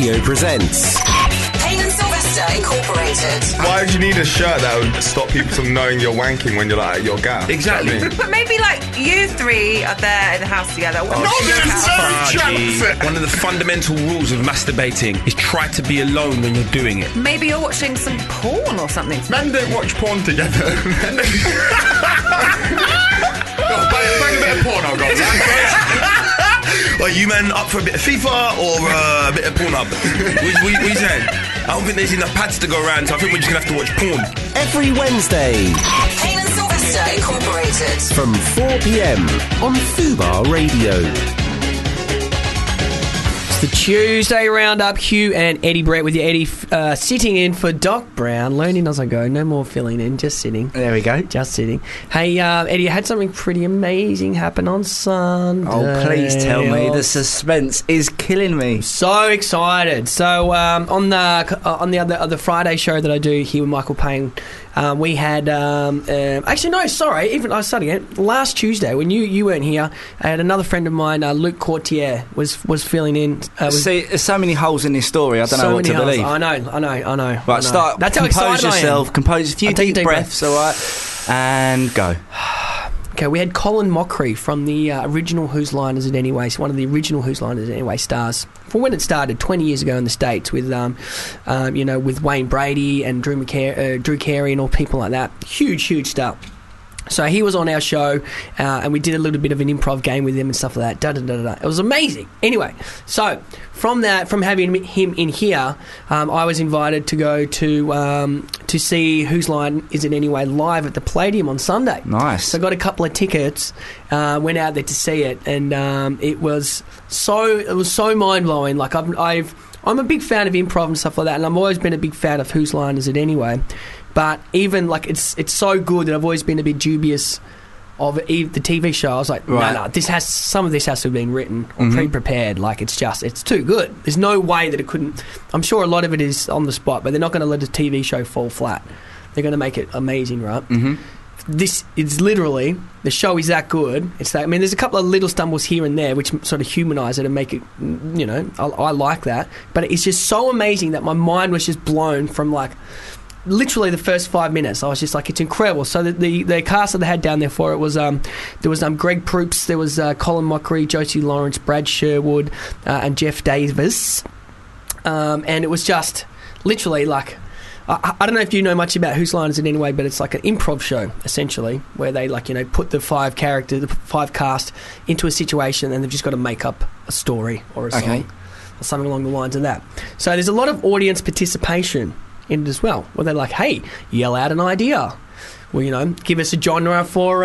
Radio presents Payne and Sylvester Incorporated. Why would you need a shirt that would stop people from knowing you're wanking when you're like at your gap? Exactly. But maybe like you three are there in the house together. One of the fundamental rules of masturbating is try to be alone when you're doing it. Maybe you're watching some porn or something. Men don't watch porn together. Bang a bit of porn, I've got. Well, you men up for a bit of FIFA or a bit of porn up? What are you saying? I don't think there's enough pads to go around, so I think we're just going to have to watch porn. every Wednesday Payne and Sylvester Incorporated. from 4 p.m. on Fubar Radio. It's the Tuesday Roundup. Hugh and Eddie Brett with you. Eddie sitting in for Doc Brown. Learning as I go. No more filling in. Just sitting. There we go. Just sitting. Hey, Eddie, you had something pretty amazing happen on Sunday. Oh, please tell me. The suspense is killing me. So excited. So on the other Friday show that I do here with Michael Payne, we had actually no, sorry. Even I started again. Last Tuesday when you weren't here, I had another friend of mine, Luke Courtier, was filling in. See, there's so many holes in this story. I don't know what to believe. I know. Right, start. That's how compose excited yourself. I am. Compose a few I'll take a deep deep breaths. All right, and go. Okay, we had Colin Mockery from the original Whose Line Is It Anyway? One of the original Whose Line Is It Anyway stars from when it started 20 years ago in the States with, with Wayne Brady and Drew Carey and all people like that. Huge star. So he was on our show, and we did a little bit of an improv game with him and stuff like that. It was amazing. Anyway, so from having him in here, I was invited to go to see Whose Line Is It Anyway live at the Palladium on Sunday. Nice. So I got a couple of tickets, went out there to see it, and it was so mind blowing. Like I'm a big fan of improv and stuff like that, and I've always been a big fan of Whose Line Is It Anyway? But even like it's so good that I've always been a bit dubious of the TV show. I was like, no, some of this has to have been written or pre-prepared. Like it's too good. There's no way that it couldn't. I'm sure a lot of it is on the spot, but they're not going to let a TV show fall flat. They're going to make it amazing, right? Mm-hmm. This is literally, the show is that good. It's that. I mean, there's a couple of little stumbles here and there which sort of humanise it and make it, I like that. But it's just so amazing that my mind was just blown from like literally the first 5 minutes. I was just like, it's incredible. So the cast that they had down there for it was there was Greg Proops, there was Colin Mockery, Josie Lawrence, Brad Sherwood, and Jeff Davis, and it was just literally like, I don't know if you know much about Whose Line Is It Anyway, but it's like an improv show essentially, where they put the five cast into a situation, and they've just got to make up a story or a song or something along the lines of that. So there's a lot of audience participation in it as well, where they're like, hey, yell out an idea, or give us a genre for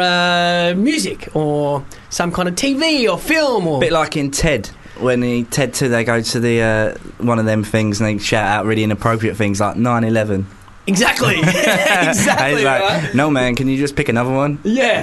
music or some kind of TV or film, or a bit like in Ted, when Ted 2 they go to the one of them things and they shout out really inappropriate things like 9/11. Exactly. Exactly. Like, right? no man, can you just pick another one? Yeah.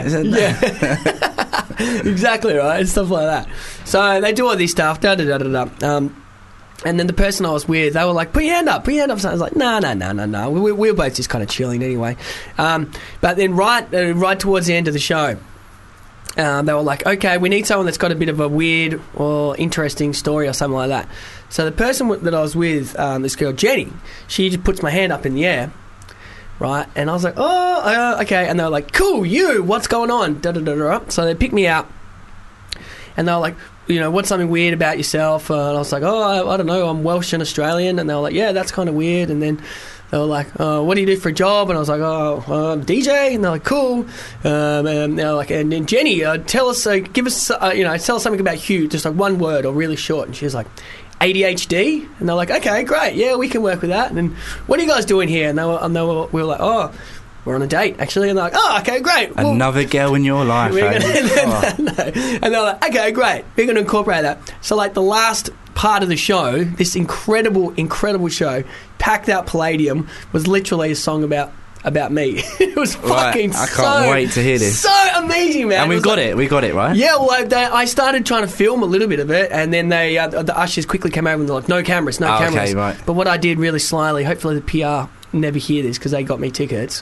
Exactly right, and stuff like that. So they do all this stuff. And then the person I was with, they were like, put your hand up. So I was like, no. We were both just kind of chilling anyway. But then right towards the end of the show, they were like, okay, we need someone that's got a bit of a weird or interesting story or something like that. So the person that I was with, this girl, Jenny, she just puts my hand up in the air, right? And I was like, oh, okay. And they were like, cool, what's going on? So they picked me out, and they were like, what's something weird about yourself? And I was like, I don't know, I'm Welsh and Australian. And they were like, yeah, that's kind of weird. And then they were like, what do you do for a job? And I was like, I'm DJ. And they're like, cool. And they're like, and then Jenny, tell us, give us, tell us something about Hugh, just like one word or really short. And she was like, ADHD. And they're like, okay, great, yeah, we can work with that. And then, what are you guys doing here? And we were like, we're on a date, actually. And they're like, okay, great. Another girl in your life, No. And they're like, okay, great. We're going to incorporate that. So, like, the last part of the show, this incredible show, packed out Palladium, was literally a song about me. It was fucking I can't wait to hear this. So amazing, man. And we got it, right? Yeah, well, I started trying to film a little bit of it, and then the ushers quickly came over and they're like, no cameras. Okay, right. But what I did really slyly, hopefully the PR never hear this because they got me tickets,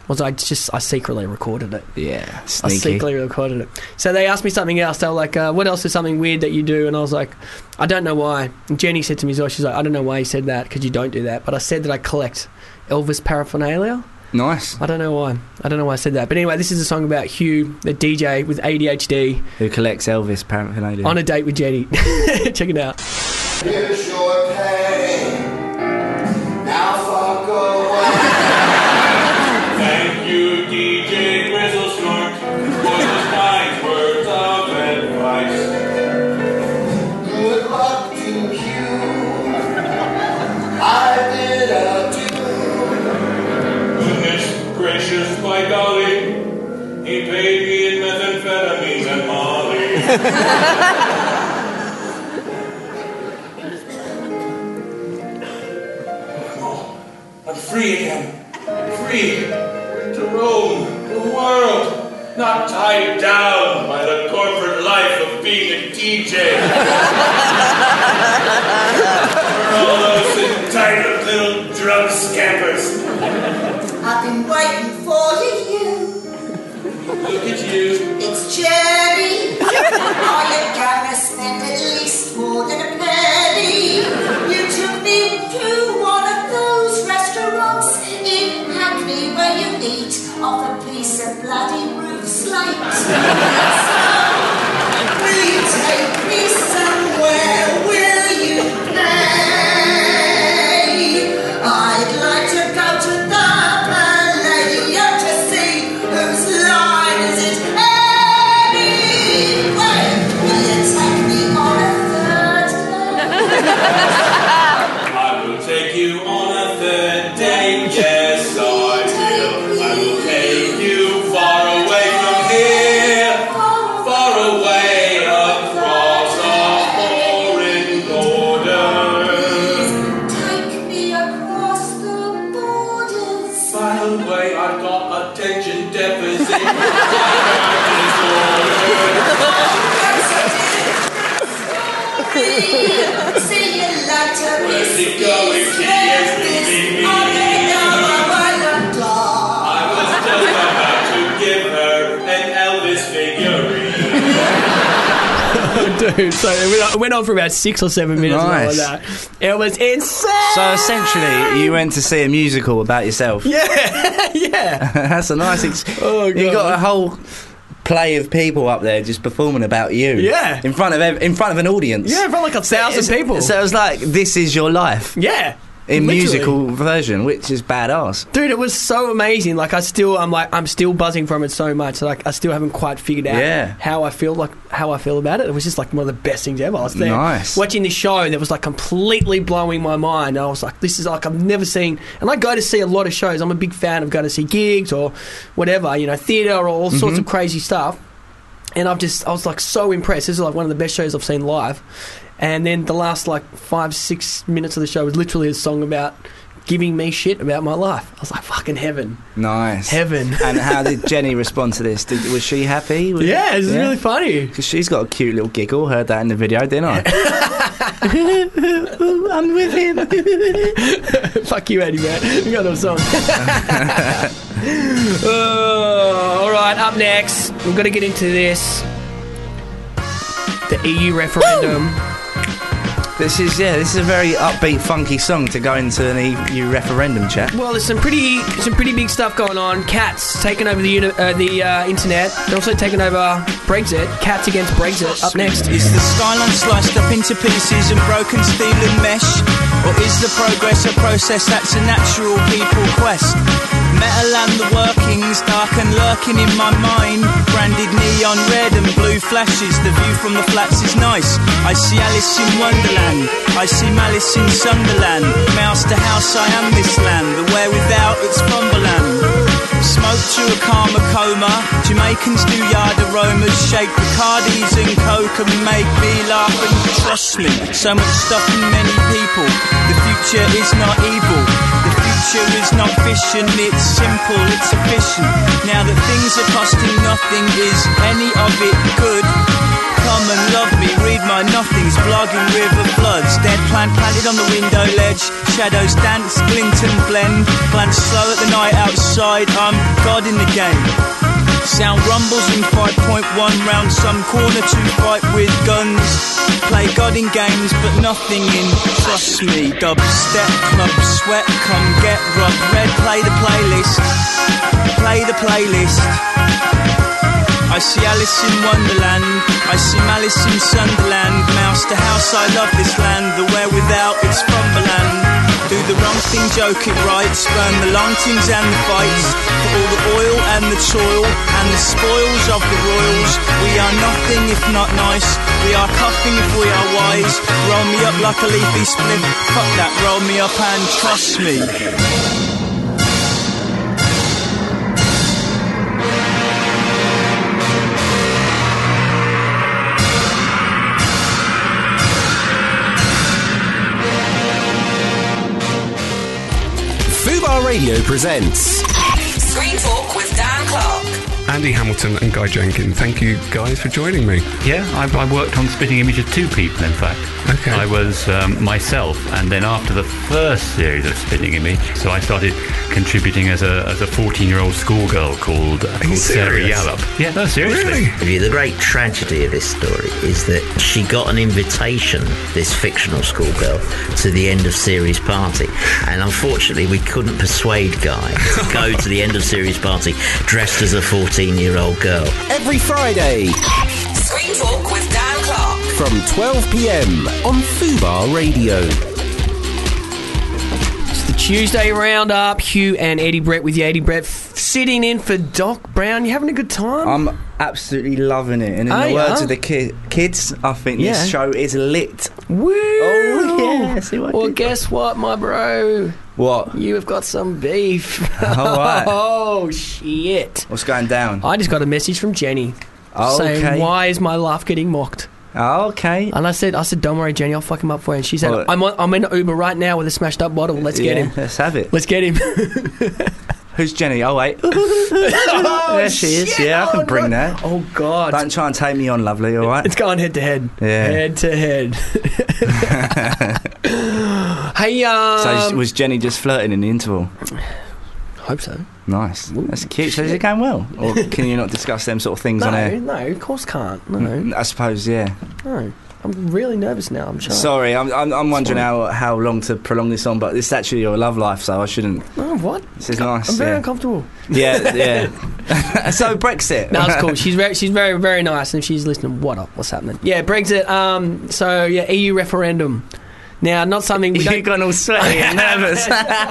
was I secretly recorded it. Yeah, I sneaky. secretly recorded it. So they asked me something else. They were like, what else is something weird that you do? And I was like, I don't know why. And Jenny said to me as well, she's like, I don't know why you said that, because you don't do that. But I said that I collect Elvis paraphernalia. Nice. I don't know why. I said that. But anyway, this is a song about Hugh, the DJ with ADHD. Who collects Elvis paraphernalia. On a date with Jenny. Check it out. Here's your pain. Now fuck away. Thank you, DJ Grizzle Snort, for those kind words of advice. Good luck to you. I did a do. Goodness gracious, by golly, he paid me in methamphetamines and Molly. I'm free again. Free to roam the world. Not tied down by the corporate life of being a DJ. For all those entitled little drug scampers. I've been waiting for you. Look at you. It's Jenny. Are you gonna spend at least more than a penny? You took me to one of those restaurants in Hackney where you eat off a piece of bloody roof slate. Will you take me somewhere? Will you pay? I'd like to go to the Palladium to see whose line is it anyway. Will you take me on a third I will take you on a third date, yes I will. I will take you far away from here, far away across our foreign borders. Take me across the borders. By the way, I've got attention deficit. See you later, Where's he going? He is leaving me. I was just about to give her an Elvis figurine. Dude, so it went on for about 6 or 7 minutes. Nice. Like that. It was insane. So essentially, you went to see a musical about yourself. Yeah, yeah. That's a nice. Oh, God. You got a whole play of people up there just performing about you. Yeah. In front of an audience. Yeah, in front of like 1,000 people. So it was like, this is your life. Yeah. In literally. musical version, which is badass. Dude, it was so amazing. Like I'm still buzzing from it so much. Like I still haven't quite figured out how I feel about it. It was just like one of the best things ever. I was there watching this show that was like completely blowing my mind. And I was like, this is like I've never seen. And I go to see a lot of shows. I'm a big fan of going to see gigs or whatever, theatre or all sorts of crazy stuff. And I was like so impressed. This is like one of the best shows I've seen live. And then the last like 5-6 minutes of the show was literally a song about giving me shit about my life. I was like, fucking heaven. Nice. Heaven. And how did Jenny respond to this? Was she happy? It was really funny. Because she's got a cute little giggle. Heard that in the video, didn't I? I'm with him. Fuck you, Eddie, man. You got no song. All right, up next, we've got to get into this. The EU referendum. Woo! This is a very upbeat, funky song to go into an EU referendum chat. Well, there's some pretty big stuff going on. Cats taking over the internet. They're also taking over Brexit. Cats against Brexit. Up next. Is the skyline sliced up into pieces and broken steel and mesh? Or is the progress a process that's a natural people quest? Metal and the workings, dark and lurking in my mind. Branded neon red and blue flashes. The view from the flats is nice. I see Alice in Wonderland. I see malice in Sunderland. Mouse to house, I am this land. The where without, it's Fumberland. Smoke to a karma coma. Jamaicans do yard aromas. Shake Bacardis and Coke and make me laugh. And trust me, so much stuff in many people. The future is not evil. The future is not fiction. It's simple, it's efficient. Now that things are costing nothing, is any of it good? come and love me, read my nothings, blogging river floods. Dead plant planted on the window ledge, shadows dance, glint and blend. Glance slow at the night outside, I'm God in the game. Sound rumbles in 5.1 round some corner to fight with guns. Play God in games but nothing in, trust me. Dubstep, club sweat, come get rubbed. Red, play the playlist, play the playlist. I see Alice in Wonderland, I see Malice in Sunderland. Mouse to house, I love this land, the wherewithal, it's Fumberland. Do the wrong thing, joke it right, spurn the long things and the fights. For all the oil and the toil and the spoils of the royals. We are nothing if not nice, we are coughing if we are wise. Roll me up like a leafy spliff, fuck that, roll me up and trust me. Fubar Radio presents Screen Talk with Dan Clark. Andy Hamilton and Guy Jenkins. Thank you guys for joining me. Yeah, I worked on Spitting Image of two people, in fact. Okay. I was myself, and then after the first series of Spitting Image, so I started contributing as a 14-year-old schoolgirl called Sarah Yallop. Yeah, no, seriously. Really? The great tragedy of this story is that she got an invitation, this fictional schoolgirl, to the end of series party, and unfortunately we couldn't persuade Guy to go to the end of series party dressed as a 14-year-old girl. every Friday Screen Talk with Dan Clark. from 12 p.m. on Fubar Radio. It's the Tuesday roundup. Hugh and Eddie Brett with you. Eddie Brett sitting in for Doc Brown. You having a good time? I'm absolutely loving it. And in the words of the kids, I think this show is lit. Woo! Oh, yeah. See what I well, did? guess what, my bro? What? You have got some beef. All right. Oh, shit. What's going down? I just got a message from Jenny Okay. saying, why is my laugh getting mocked? Okay. And I said, don't worry, Jenny, I'll fuck him up for you. And she said, Well, I'm in Uber right now with a smashed up bottle. Let's get him. Let's have it. Let's get him. Who's Jenny? Oh, wait. There she is. shit. Yeah, I can Oh, bring God. that. Oh, God. Don't try and take me on, lovely, all right? It's going head to head. Yeah. Head to head. Hey, So was Jenny just flirting in the interval? hope so. Nice. That's cute. So is it going well? Or can you not discuss them sort of things on air? No, of course can't. No. I suppose, yeah. No. I'm really nervous now. I'm sure. Sorry, I'm wondering how long to prolong this on, but this is actually your love life, so I shouldn't. Oh, what? This is nice. I'm very yeah. uncomfortable. Yeah, yeah. So Brexit. No, it's cool. She's very, very nice, and if she's listening, what up? What's happening? Yeah, Brexit. So yeah, EU referendum. Now, not something we You've gone all sweaty and nervous.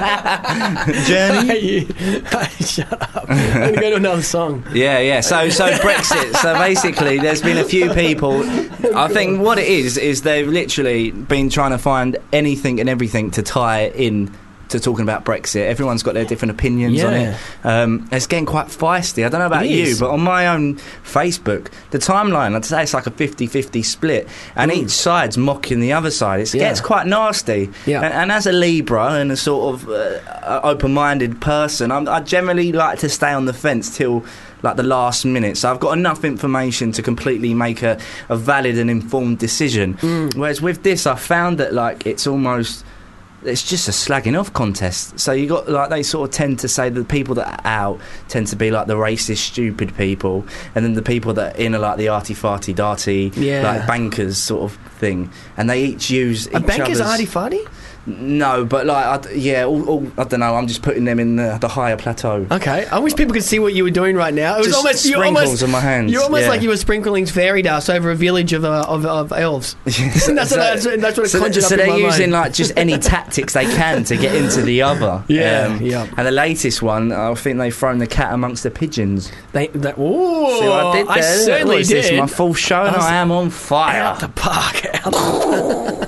Journey. Shut up. I'm going to go to another song. Yeah. So Brexit. So basically, there's been a few people. I think what it is they've literally been trying to find anything and everything to tie it in to talking about Brexit. Everyone's got their different opinions on it. It's getting quite feisty. I don't know about you, but on my own Facebook, the timeline, I'd say it's like a 50-50 split, and each side's mocking the other side. It gets quite nasty. Yeah. And as a Libra and a sort of open-minded person, I generally like to stay on the fence till like the last minute, so I've got enough information to completely make a valid and informed decision. Whereas with this, I found that like it's just a slagging off contest. So you got like, they sort of tend to say the people that are out tend to be like the racist, stupid people, and then the people that are in are like the arty-farty, darty, like bankers sort of thing. And they each use each bankers other's... arty-farty? No, but like, I don't know. I'm just putting them in the higher plateau. Okay, I wish people could see what you were doing right now. It was Just almost sprinkles on my hands. You're almost yeah. like you were sprinkling fairy dust over a village of elves. that's what it conjured up so in my they're using mind. like just any tactics they can to get into the other. Yeah. And the latest one, I think they've thrown the cat amongst the pigeons. Ooh, See what I did there? I certainly What is this, did. my full show, and I am on fire. Out the park.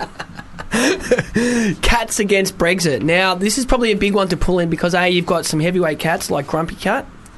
Cats against Brexit. Now, this is probably a big one to pull in because you've got some heavyweight cats like Grumpy Cat.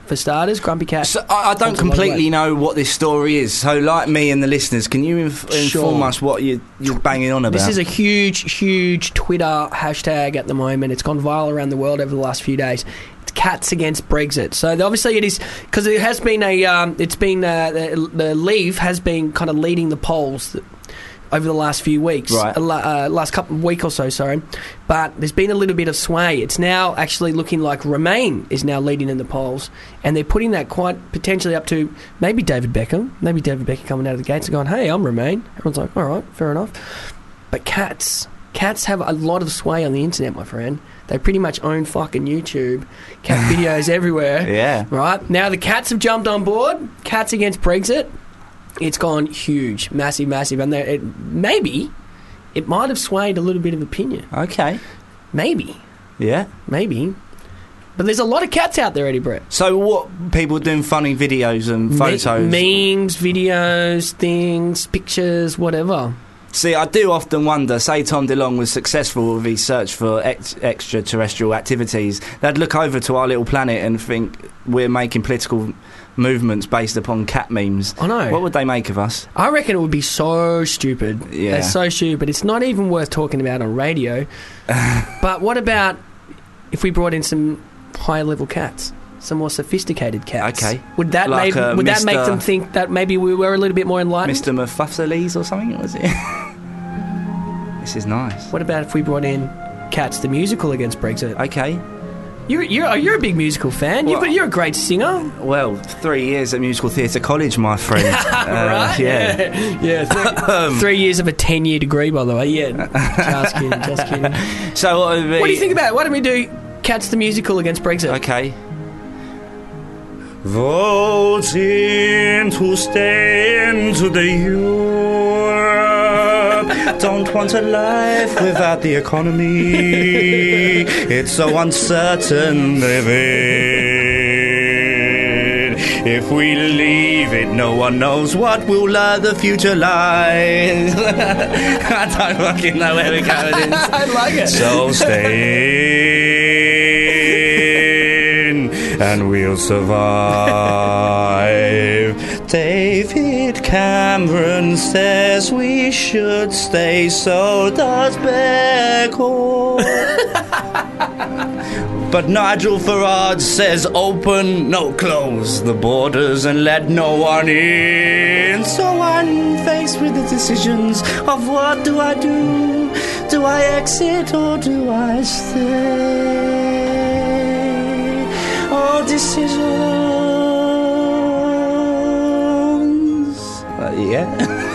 for starters. Grumpy Cat. So I don't completely know what this story is. So, like me and the listeners, can you inform us what you're banging on about? This is a huge Twitter hashtag at the moment. It's gone viral around the world over the last few days. It's cats against Brexit. So obviously it is, because it has been the Leave has been kind of leading the polls over the last few weeks, right? Last couple week or so, sorry. But there's been a little bit of sway. It's now actually looking like Remain is now leading in the polls, and they're putting that quite potentially up to maybe David Beckham. Maybe David Beckham coming out of the gates and going, "Hey, I'm Remain." Everyone's like, "All right, fair enough." But cats have a lot of sway on the internet, my friend. They pretty much own fucking YouTube. Cat videos everywhere. Yeah. Right now, the cats have jumped on board. Cats against Brexit. It's gone huge, massive, and maybe it might have swayed a little bit of opinion. Okay. Maybe. Yeah. Maybe. But there's a lot of cats out there, Eddie Brett. So what, people doing funny videos and photos? Memes, videos, things, pictures, whatever. See, I do often wonder, say Tom DeLonge was successful with his search for extraterrestrial activities, they'd look over to our little planet and think we're making political movements based upon cat memes. I know. What would they make of us? I reckon it would be so stupid. Yeah. They're so stupid. It's not even worth talking about on radio. But what about if we brought in some higher level cats? Some more sophisticated cats. Okay. Would that like that make them think that maybe we were a little bit more enlightened? Mr. Muffuzzles or something, was it? This is nice. What about if we brought in Cats the musical against Brexit? Okay. You're a big musical fan. Well, You're a great singer. Well, 3 years at Musical Theatre College, my friend. Right? Yeah. 3 years of a 10-year degree, by the way. Yeah. Just kidding. So what do you think about it? Why don't we do Cats the musical against Brexit? Okay. Voting to stay into the Europe. Don't want a life without the economy. It's so uncertain living. If we leave it, no one knows what will the future lies. I don't fucking know where we're going. I like it. So stay in and we'll survive. David Cameron says we should stay, so does Beckham. But Nigel Farage says open, no close the borders and let no one in. So I'm faced with the decisions of what do I do? Do I exit or do I stay? Oh, decisions. Yeah.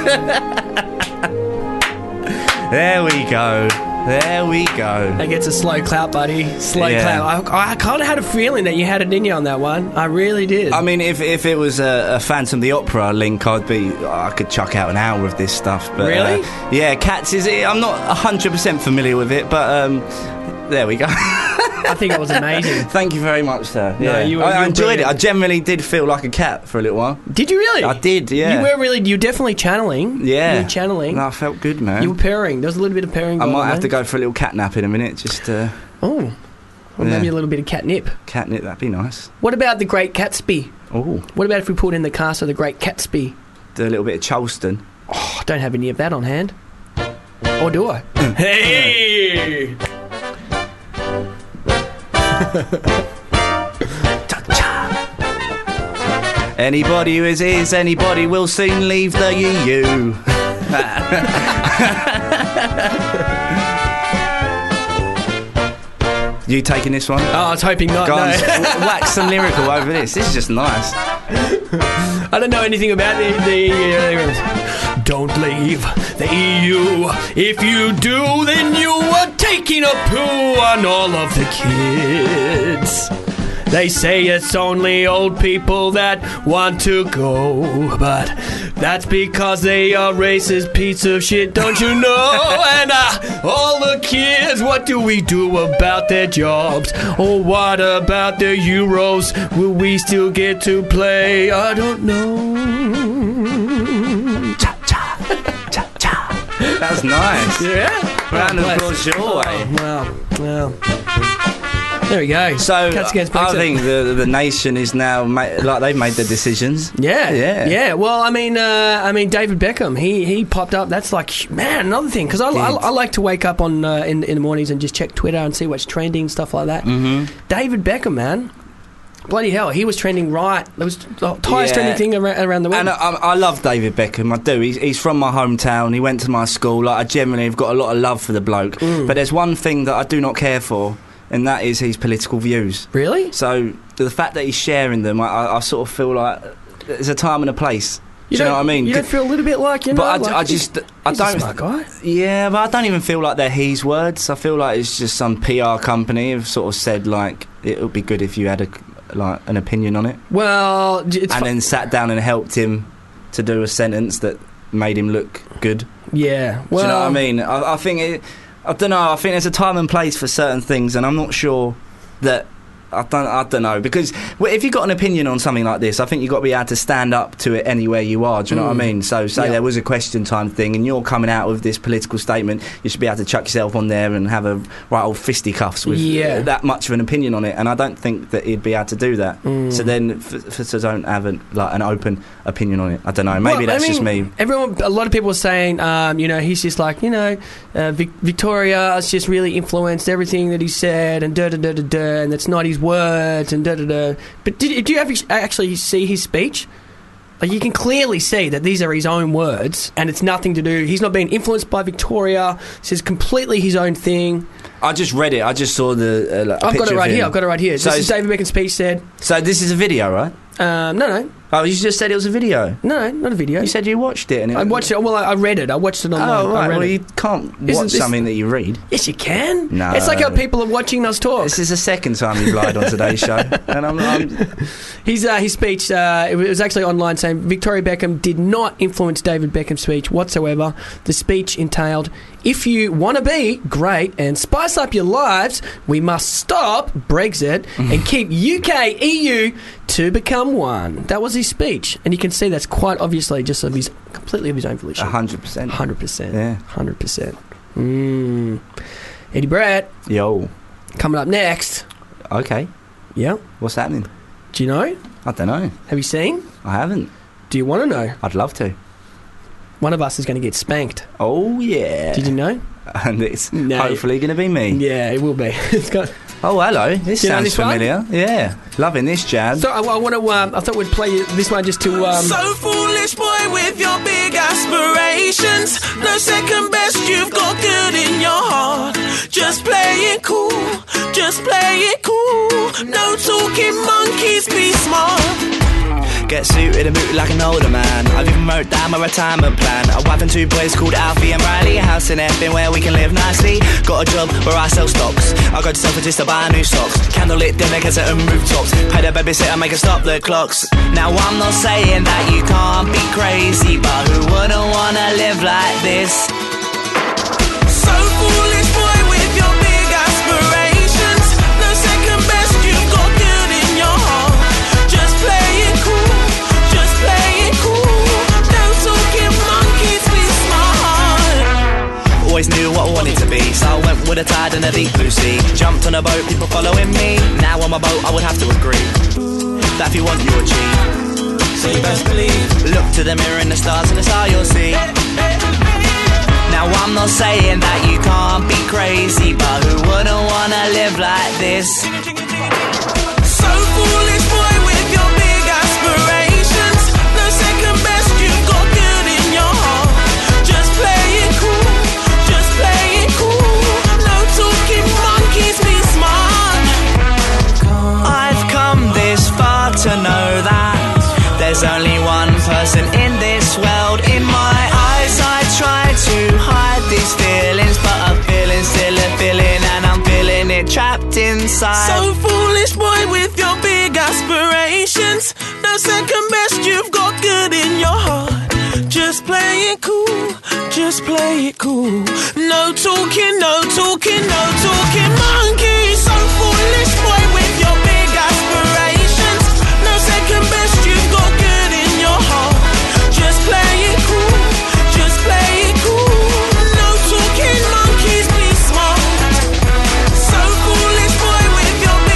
There we go. That gets a slow clap, buddy. Slow clap. I kind of had a feeling that you had it in you on that one. I really did. I mean, if it was a Phantom the Opera link, I could chuck out an hour of this stuff. But, really? Yeah, Cats I'm not 100% familiar with it, but there we go. I think it was amazing. Thank you very much, sir. No, yeah. I enjoyed it. I generally did feel like a cat for a little while. Did you really? I did, yeah. You were definitely channeling. Yeah. You were channeling. No, I felt good, man. You were purring. There was a little bit of purring going on. I might have to go for a little cat nap in a minute, just maybe a little bit of catnip. Catnip, that'd be nice. What about the Great Gatsby? Oh. What about if we put in the cast of the Great Gatsby? Do a little bit of Charleston. Oh, I don't have any of that on hand. Or do I? Hey! Anybody who is anybody will soon leave the EU. You taking this one? Oh, I was hoping not. Wax some lyrical over this. This is just nice. I don't know anything about the EU. Don't leave the EU. If you do, then you are taking a poo on all of the kids. They say it's only old people that want to go, but that's because they are racist piece of shit, don't you know? And all the kids, what do we do about their jobs? Or what about the Euros? Will we still get to play? I don't know. That's nice. Yeah. Round of applause your way. Well. There we go. So Cats against I Brexit. think the nation is now they've made their decisions. Yeah. Well, I mean, David Beckham, he popped up. That's like, man, another thing, because I like to wake up on in the mornings and just check Twitter and see what's trending, stuff like that. Mm-hmm. David Beckham, man. Bloody hell, he was trending right. It was the highest trending thing around the world. And I love David Beckham. I do. He's from my hometown. He went to my school. Like, I generally have got a lot of love for the bloke. But there's one thing that I do not care for, and that is his political views. Really? So the fact that he's sharing them, I sort of feel like there's a time and a place. Do you know what I mean? You don't feel a little bit like, you know? But I he's don't. a smart guy. Yeah, but I don't even feel like they're his words. I feel like it's just some PR company have sort of said, like, it would be good if you had an opinion on it. Well, then sat down and helped him to do a sentence that made him look good. Yeah. Well, do you know what I mean? I think I don't know. I think there's a time and place for certain things, and I'm not sure that. I don't know, because if you've got an opinion on something like this, I think you've got to be able to stand up to it anywhere you are. Do you know what I mean? So say there was a question time thing and you're coming out with this political statement, you should be able to chuck yourself on there and have a right old fisticuffs with that much of an opinion on it, and I don't think that he'd be able to do that. So then for don't have an open opinion on it. I don't know, maybe that's just me. A lot of people are saying, he's just like, Victoria has just really influenced everything that he said, and and that's not his words, and But did you actually see his speech? Like, you can clearly see that these are his own words, and it's nothing to do. He's not being influenced by Victoria. This is completely his own thing. I just read it. I just saw the. I've got it right here. So this is David Beckham's speech said. So this is a video, right? No. Oh, you just said it was a video. No, not a video. You said you watched it. I watched it. Well, I read it. I watched it online. Oh, right. Well, you can't watch something that you read. Yes, you can. No. It's like how people are watching us talk. This is the second time you've lied on today's show. And I'm His speech, it was actually online, saying Victoria Beckham did not influence David Beckham's speech whatsoever. The speech entailed, if you want to be great and spice up your lives, we must stop Brexit and keep UK, EU to become one. That was his speech. And you can see that's quite obviously just completely of his own volition. 100%. 100%. Yeah. 100%. Eddie Brett. Yo. Coming up next. Okay. Yeah. What's happening? Do you know? I don't know. Have you seen? I haven't. Do you want to know? I'd love to. One of us is going to get spanked. Oh, yeah. Did you know? And it's hopefully going to be me. Yeah, it will be. It's got... Oh, hello. This sounds familiar. Yeah. Loving this jab. So I want to... I thought we'd play this one just to... So foolish, boy, with your big aspirations. No second best, you've got good in your heart. Just play it cool. Just play it cool. No talking monkeys, be smart. Get suited and booted like an older man. I've even wrote down my retirement plan. A wife and two boys called Alfie and Riley. A house in Epping where we can live nicely. Got a job where I sell stocks. I go to Selfridges to buy new socks. Candlelit dinner, cause at rooftops. Pay the babysitter, make her stop the clocks. Now I'm not saying that you can't be crazy, but who wouldn't wanna live like this? So foolish, boy, with your big aspirations. No second best, you've got good in your heart. Just play it cool. Just play it cool. No talking monkeys, be smart. Always knew what I wanted to be, so I went with a tide in a deep blue sea. Jumped on a boat, people following me. Now on my boat, I would have to agree that if you want, you achieve. So you best believe. Look to the mirror and the stars, and it's all you'll see. Now I'm not saying that you can't be crazy, but who wouldn't wanna live like this? So foolish, boy, with your big aspirations. No second best, you've got good in your heart. Just play it cool. Just play it cool. No talking monkeys, be smart. I've come this far to know that there's only one person in this world. In my eyes I try to hide these feelings, but I'm feeling still a feeling, and I'm feeling it trapped inside. So foolish, boy, with your big aspirations. No second best, you've got good in your heart. Just play it cool. Just play it cool. No talking, no talking, no talking monkeys. So foolish, boy, with your big aspirations. No second best, you've got good in your heart. Just play it cool. Just play it cool. No talking monkeys, be smart. So foolish, boy, with your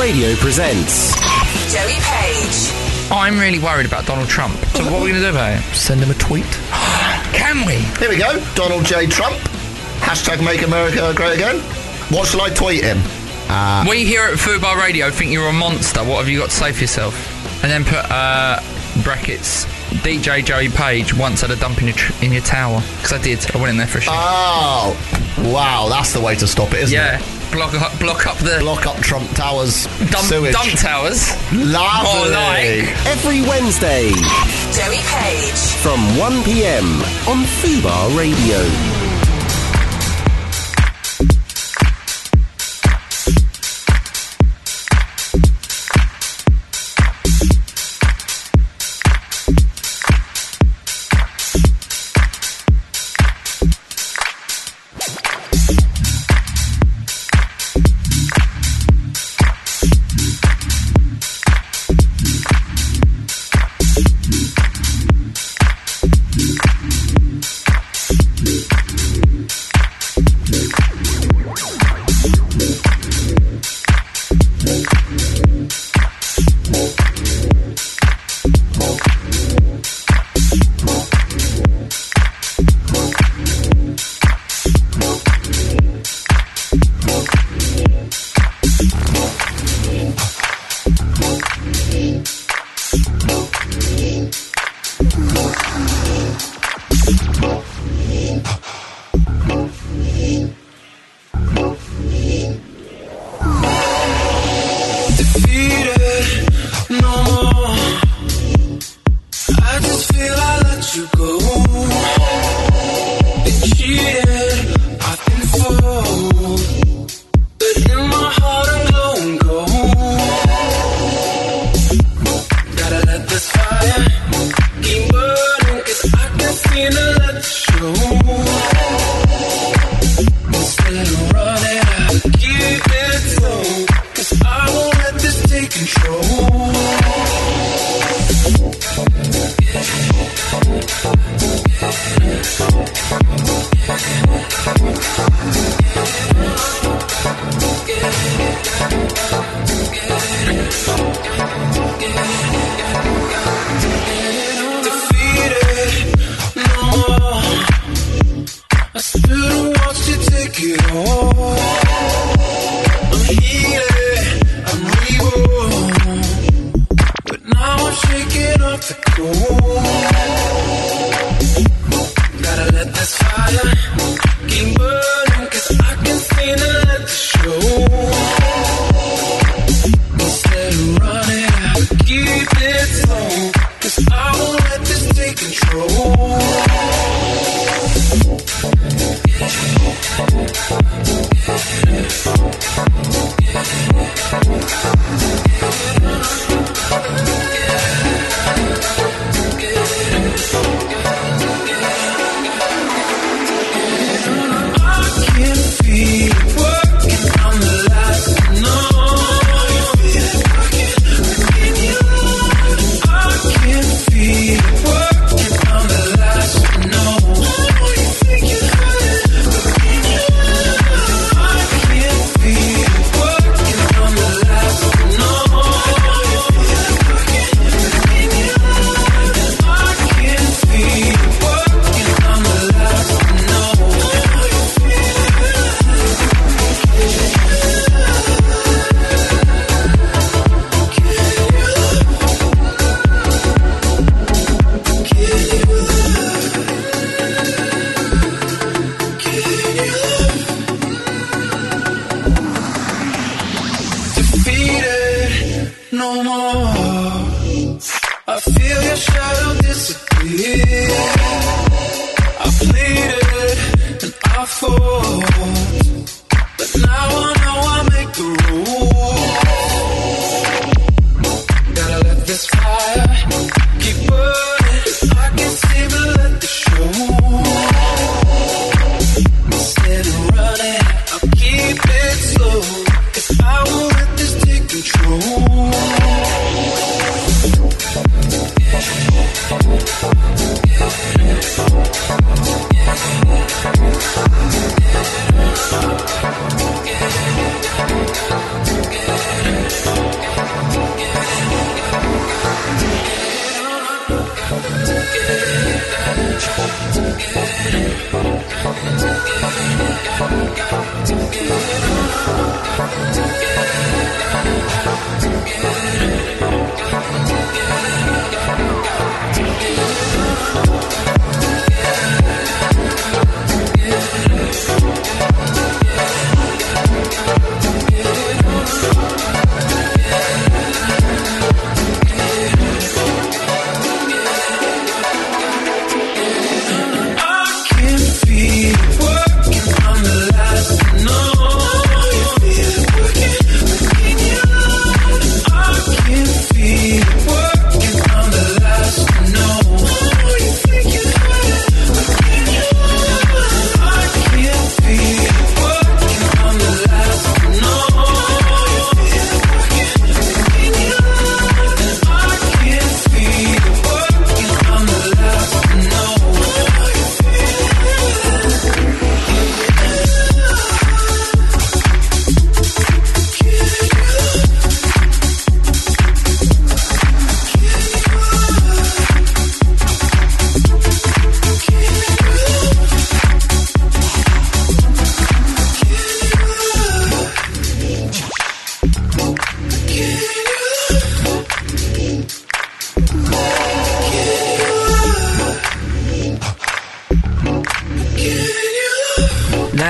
Radio presents Joey Page. I'm really worried about Donald Trump. So what are we going to do about it? Send him a tweet. Can we? Here we go. Donald J. Trump. Hashtag Make America Great Again. What shall I tweet him? We here at Fubar Radio think you're a monster. What have you got to say for yourself? And then put brackets. DJ Joey Page once had a dump in your tower. Because I did. I went in there for a shit. Oh, wow. That's the way to stop it, isn't it? Yeah. Block up Trump Towers. Dump towers. Lovely. More like. every Wednesday Joey Page. from 1 p.m. on Fubar Radio. Yeah.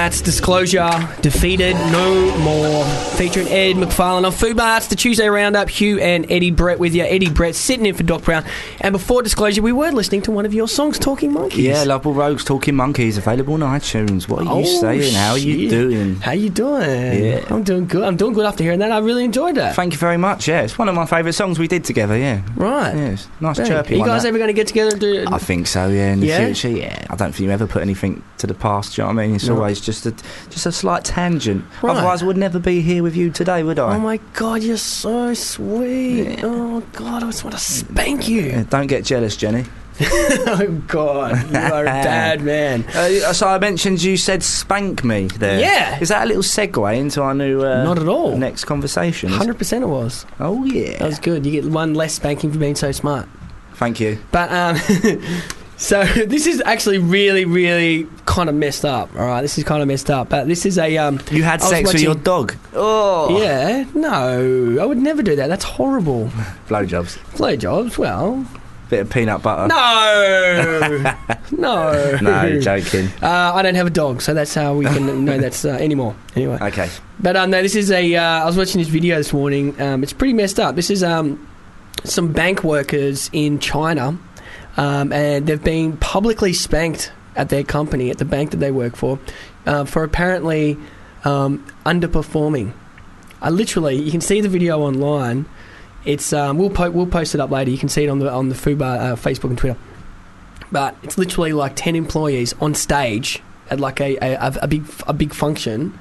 That's Disclosure, Defeated No More, featuring Ed McFarlane on Fubar. It's the Tuesday Roundup. Hugh and Eddie Brett with you. Eddie Brett sitting in for Doc Brown. And before Disclosure, we were listening to one of your songs, Talking Monkeys. Yeah, Lovable Rogues, Talking Monkeys, available on iTunes. What are you saying? How are you doing? How you doing? Yeah. I'm doing good. I'm doing good after hearing that. I really enjoyed that. Thank you very much. Yeah, it's one of my favourite songs we did together. Yeah. Right. Yeah, it's nice Are chirpy you one, guys that. ever going to get together and do it? I think so. Yeah, in the Yeah? future. Yeah, I don't think you ever put anything to the past. Do you know what I mean? It's No. always just a slight tangent. Right. Otherwise, I would never be here with you today, would I? Oh my God, you're so sweet. Oh God, I just want to spank you. Yeah, don't get jealous, Jenny. Oh God, you are a bad man. So I mentioned you said spank me there. Yeah. Is that a little segue into our new Not at all. next conversation? 100% it was. Oh yeah. That was good. You get one less spanking for being so smart. Thank you. But so this is actually really, really kind of messed up. All right, this is kind of messed up. But this is a You had I was sex with your watching- dog. Oh. Yeah, no, I would never do that. That's horrible. Blowjobs. Blowjobs, well, Bit of peanut butter. no, no, No, joking. I don't have a dog, so that's how we can know that's anymore. Anyway, Okay. but no, this is a. I was watching this video this morning. It's pretty messed up. This is some bank workers in China, and they've been publicly spanked at their company, at the bank that they work for apparently underperforming. You can see the video online. It's we'll post it up later. You can see it on the Fubar Facebook and Twitter. But it's literally like 10 employees on stage at like a big function.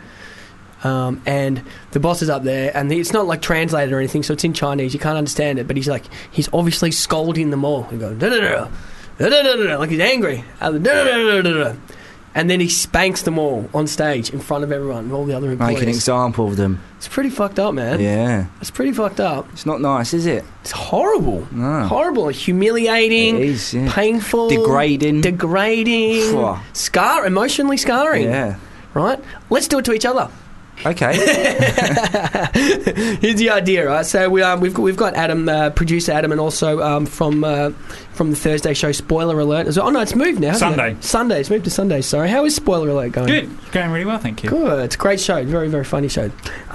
And the boss is up there, and it's not like translated or anything, so it's in Chinese. You can't understand it, but he's obviously scolding them all. He goes, da-da-da, da-da-da-da, like he's angry. Da-da-da-da-da-da. And then he spanks them all on stage in front of everyone, all the other employees. Make an example of them. It's pretty fucked up, man. Yeah. It's pretty fucked up. It's not nice, is it? It's horrible. No. Horrible. Humiliating. It is, yeah. Painful. Degrading. Emotionally scarring. Yeah. Right? Let's do it to each other. Okay. Here's the idea, right? So we've got Adam, producer Adam, and also from the Thursday show, Spoiler Alert. Oh no, it's moved now. hasn't Sunday. it? Sunday. It's moved to Sunday. Sorry. How is Spoiler Alert going? Good. It's going really well, thank you. Good. It's a great show. Very, very funny show.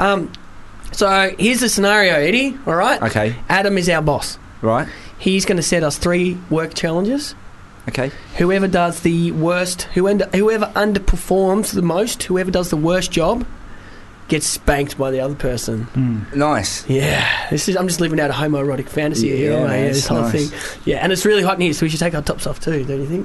So here's the scenario, Eddie. All right. Okay. Adam is our boss. Right. He's going to set us 3 work challenges. Okay. Whoever does the worst, whoever underperforms the most, whoever does the worst job, gets spanked by the other person. Nice. Yeah, I'm just living out a homoerotic fantasy here. Yeah, aren't I? man, This it's whole nice. thing. Yeah, and it's really hot in here, so we should take our tops off too, don't you think?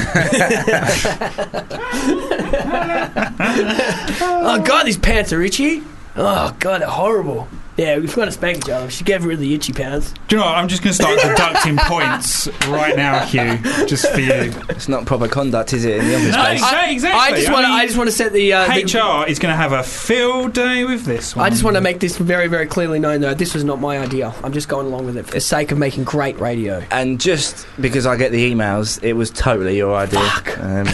Oh God, these pants are itchy. Oh God, they're horrible. Yeah, we've got to spank each other. We should get rid of the itchy pants. Do you know what? I'm just going to start deducting points right now, Hugh, just for you. It's not proper conduct, is it, in the office No, space? exactly. I just want to set the HR is going to have a field day with this one. I just want to make this very, very clearly known, though. This was not my idea. I'm just going along with it for the sake of making great radio. And just because I get the emails, it was totally your idea. Fuck.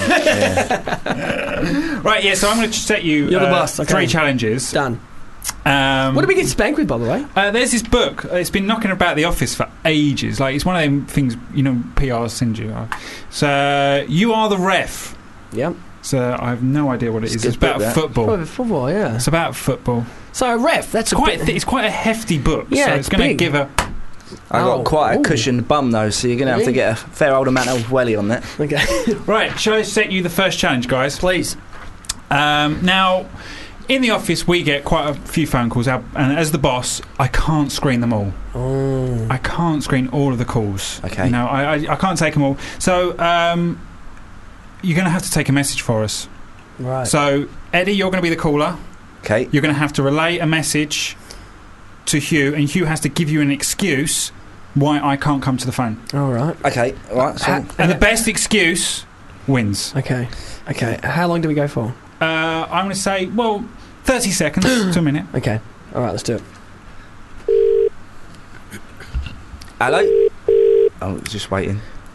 Yeah. Right, yeah, so I'm going to set you You're the boss. Okay. 3 challenges. Done. What did we get spanked with, by the way? There's this book. It's been knocking about the office for ages. Like, it's one of them things, PR send you. So, You Are the Ref. Yep. So, I have no idea what it is. It's about football. Probably football, yeah. It's about football. So, Ref, that's it's quite a hefty book. Yeah, so it's going to big. give a... I got quite a cushioned bum, though, so you're going to have to get a fair old amount of welly on that. Okay. Right, shall I set you the first challenge, guys? Please. Now... In the office, we get quite a few phone calls out, and as the boss, I can't screen them all. Oh. I can't screen all of the calls. Okay. I can't take them all. So, you're going to have to take a message for us. Right. So, Eddie, you're going to be the caller. Okay. You're going to have to relay a message to Hugh, and Hugh has to give you an excuse why I can't come to the phone. All right. Okay. All right. So And the best excuse wins. Okay. How long do we go for? I'm going to say, 30 seconds to a minute. Okay. All right, let's do it. Hello? Oh, just waiting.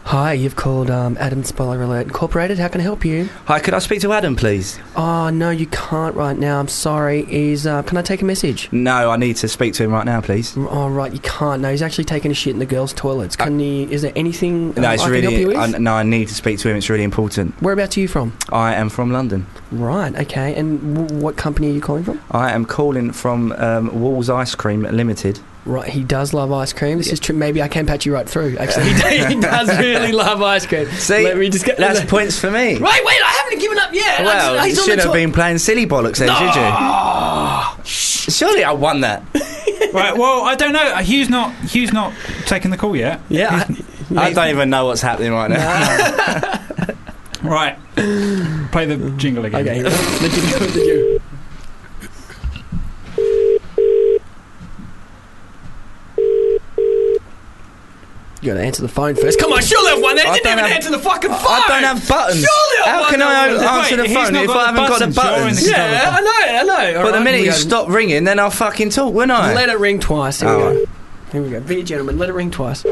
Hi, you've called Adam Spoiler Alert Incorporated. How can I help you? Hi, could I speak to Adam, please? Oh, no, you can't right now. I'm sorry. Can I take a message? No, I need to speak to him right now, please. Oh, right, you can't. No, he's actually taking a shit in the girls' toilets. Is there anything No, it's I really. can help you with? No, I need to speak to him. It's really important. Whereabouts are you from? I am from London. Right, okay. And what company are you calling from? I am calling from Walls Ice Cream Limited. Right, he does love ice cream. This is true. Maybe I can patch you right through. Actually, he does really love ice cream. See, let me just get that's points for me. Right, wait, I haven't given up yet. Well, you should have been playing silly bollocks then, should you? Surely I won that. Right, well, I don't know. Hugh's not taking the call yet. Yeah, I don't even know what's happening right now. Right, play the jingle again. Okay, the jingle. You gotta answer the phone first. Come on, surely I've won that. You didn't even answer the fucking phone. I don't have buttons. Surely I've How won can I that. answer the phone if I haven't got the buttons? Yeah, I know. But the minute you stop ringing, then I'll fucking talk, won't I? Let it ring twice. Here we go. Be a gentleman. Let it ring twice.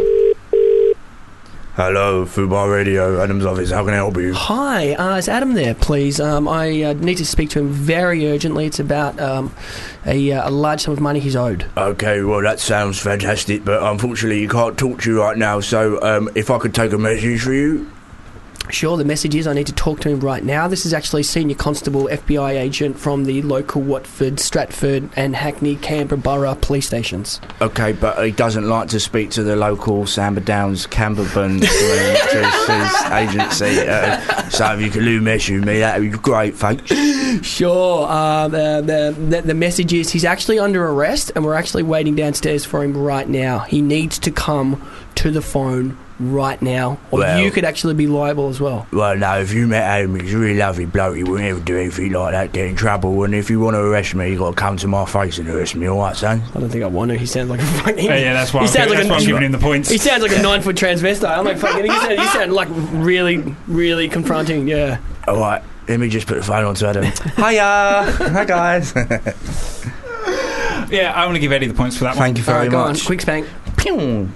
Hello, Fubar Radio, Adam's office. How can I help you? Hi, is Adam there, please? I need to speak to him very urgently. It's about a large sum of money he's owed. Okay, well, that sounds fantastic, but unfortunately he can't talk to you right now, so if I could take a message for you? Sure, the message is I need to talk to him right now. This is actually Senior Constable, FBI agent from the local Watford, Stratford and Hackney, Canberra Borough police stations. Okay, but he doesn't like to speak to the local Samba Downs Camberburn agency. So if you could leave a message with me, that would be great, thanks. Sure. The message is he's actually under arrest and we're actually waiting downstairs for him right now. He needs to come to the phone right now, or you could actually be liable as well. Well, no, if you met Adam, he's a really lovely bloke. He wouldn't ever do anything like that, get in trouble. And if you want to arrest me, you got to come to my face and arrest me, alright, son? I don't think I want to. He sounds like a fucking... Yeah, that's why I'm giving him the points. He sounds like a 9-foot transvestite. I'm like, fucking... You sound like really, really confronting, yeah. Alright, let me just put the phone on to Adam. Hiya! Hi, guys. Yeah, I want to give Eddie the points for that one. Thank you very much. Go on, quick spank. Pew!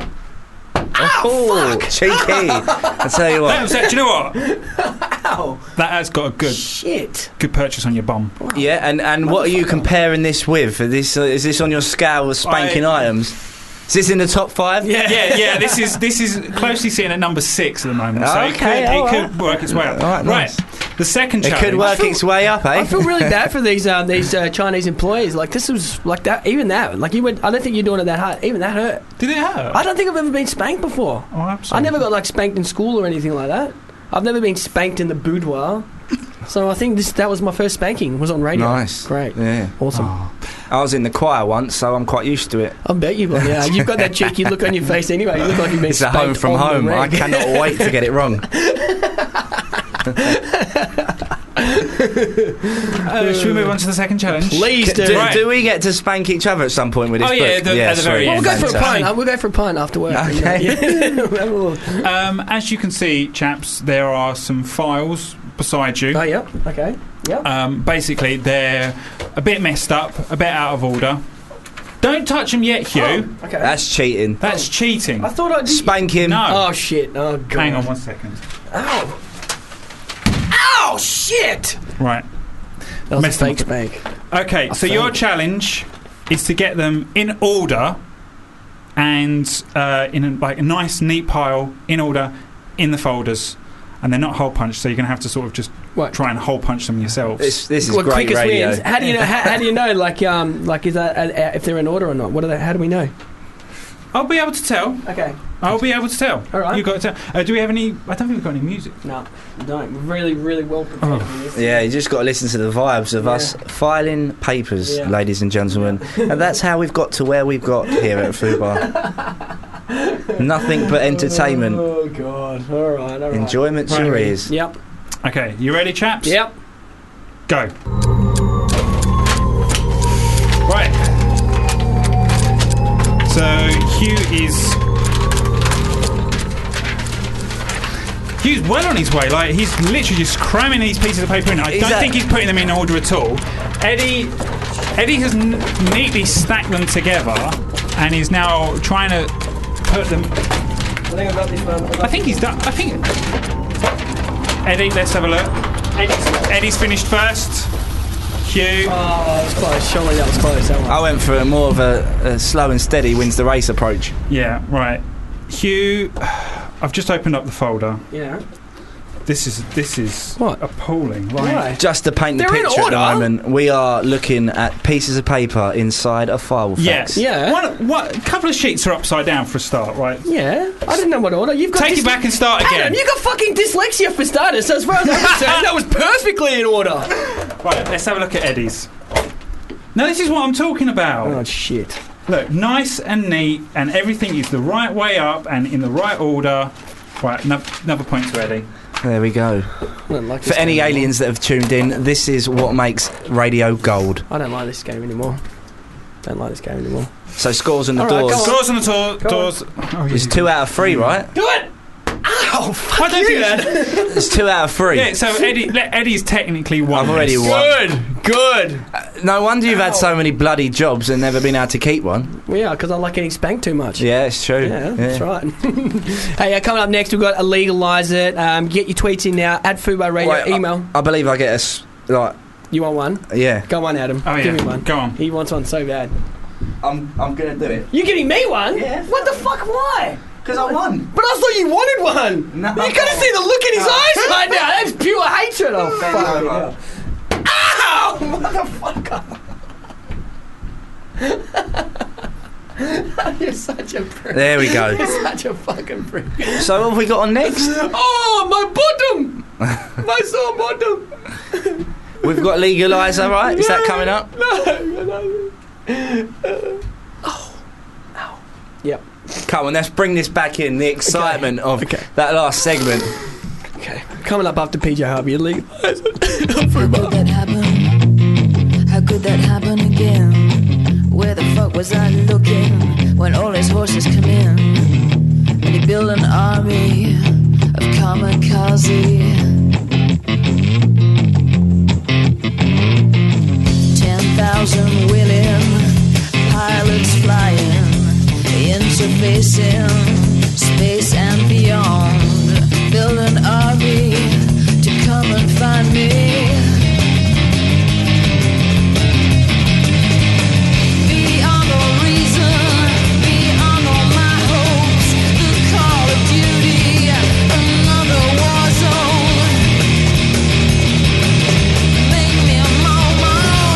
Oh, cheeky. I tell you what. Do you know what? Ow. That has got a good purchase on your bum. Yeah, and what are you comparing this with? Is this on your scale of spanking items? Is this in the top 5? Yeah. This is closely sitting at number 6 at the moment. So it could work its way up. All right, nice. The second challenge. It could work its way up, eh? I feel really bad for these Chinese employees. Like, this was like that. Even that. Like, I don't think you're doing it that hard. Even that hurt. Did it hurt? I don't think I've ever been spanked before. Oh, absolutely. I never got spanked in school or anything like that. I've never been spanked in the boudoir. So I think that was my first spanking. It was on radio. Nice. Great. Yeah. Awesome. Oh. I was in the choir once, so I'm quite used to it. I bet you will, yeah. You've got that cheeky look on your face anyway. You look like you've been spanked. It's a home from home. I cannot wait to get it wrong. Should we move on to the second challenge? Please do. Do we get to spank each other at some point with this book? At the very end. We'll go for a pint. We'll go for a pint after work. Okay. As you can see, chaps, there are some files beside you. Oh, yeah. Okay. Yeah. Basically, they're a bit messed up, a bit out of order. Don't touch them yet, Hugh. Oh, okay. That's cheating. That's cheating. I thought I'd... Spank him. No. Oh, shit. Oh, God. Hang on 1 second. Ow. Ow, shit! Right. That was a fake spank. Okay, so your challenge is to get them in order and in a nice, neat pile, in order, in the folders. And they're not hole punched, so you're going to have to sort of just try and hole punch them yourselves. This is great radio. Wins. How do you know? How do you know? Like is that if they're in order or not? How do we know? I'll be able to tell. Okay. I'll be able to tell. All right. You've got to tell. Do we have any... I don't think we've got any music. No, we don't. We're really, really well prepared for this. Yeah, you just got to listen to the vibes of us filing papers, ladies and gentlemen. And that's how we've got to where we've got here at Fubar. Nothing but entertainment. Oh, God. All right. Enjoyment to your ears. Yep. Okay, you ready, chaps? Yep. Go. Right. So Hugh's well on his way. Like, he's literally just cramming these pieces of paper in. I don't think he's putting them in order at all. Eddie has neatly stacked them together and is now trying to put them think I got this one. I think he's done. I think. Eddie, let's have a look. Eddie's finished first. Hugh. Oh, that was close. Surely that was close. That one. I went for more of a slow and steady wins the race approach. Yeah, right. Hugh, I've just opened up the folder. Yeah. This is what? Appalling. Right. Why? Just to paint the They're in picture at the order. moment, we are looking at pieces of paper inside a file. Yes. Yeah. A couple of sheets are upside down for a start, right? Yeah. I didn't know what order. You've got Take it back and start again. Adam, you got fucking dyslexia for starters. So as far as I'm concerned, that was perfectly in order. Right. Let's have a look at Eddie's. No, this is what I'm talking about. Oh shit. Look, nice and neat, and everything is the right way up and in the right order. Right. Another point to Eddie. There we go. Like For any aliens that have tuned in, this is what makes radio gold. I don't like this game anymore. So scores on the All right, doors. go on. Scores on the doors. It's 2 out of 3, right? Do it! Ow! Fuck don't you, think man. It's 2 out of 3. Yeah, so Eddie's technically won. I've already this. won. Good. No wonder you've had so many bloody jobs and never been able to keep one. Well, yeah, because I like getting spanked too much. Yeah, it's true. Yeah, that's right. Hey, coming up next, we've got Illegalise It. Get your tweets in now at Fubo Radio. Wait, email. I believe I get like. You want one? Yeah. Go on, Adam. Oh, yeah. Give me one. Go on. He wants one so bad. I'm gonna do it. You giving me one? Yeah. What the fuck? Why? Because I won. But I thought you wanted one. No. You gotta see the look in his eyes right now. That's pure hatred. Oh, fuck. over. Ow! Motherfucker. You're such a prick. There we go. You're such a fucking prick. So what have we got on next? Oh, my bottom! My sore bottom! We've got Legaliser, right? Is that coming up? No. Ow. Yep. Come on, let's bring this back in. The excitement of that last segment. Okay. Coming up after PJ Harvey, Legalize It. How could that happen? How could that happen again? Where the fuck was I looking when all his horses come in? And he built an army of kamikaze. 10,000 willing pilots flying, interfacing space and beyond. Build an army to come and find me. Beyond all reason, beyond all my hopes, the call of duty, another war zone. Make me a mama.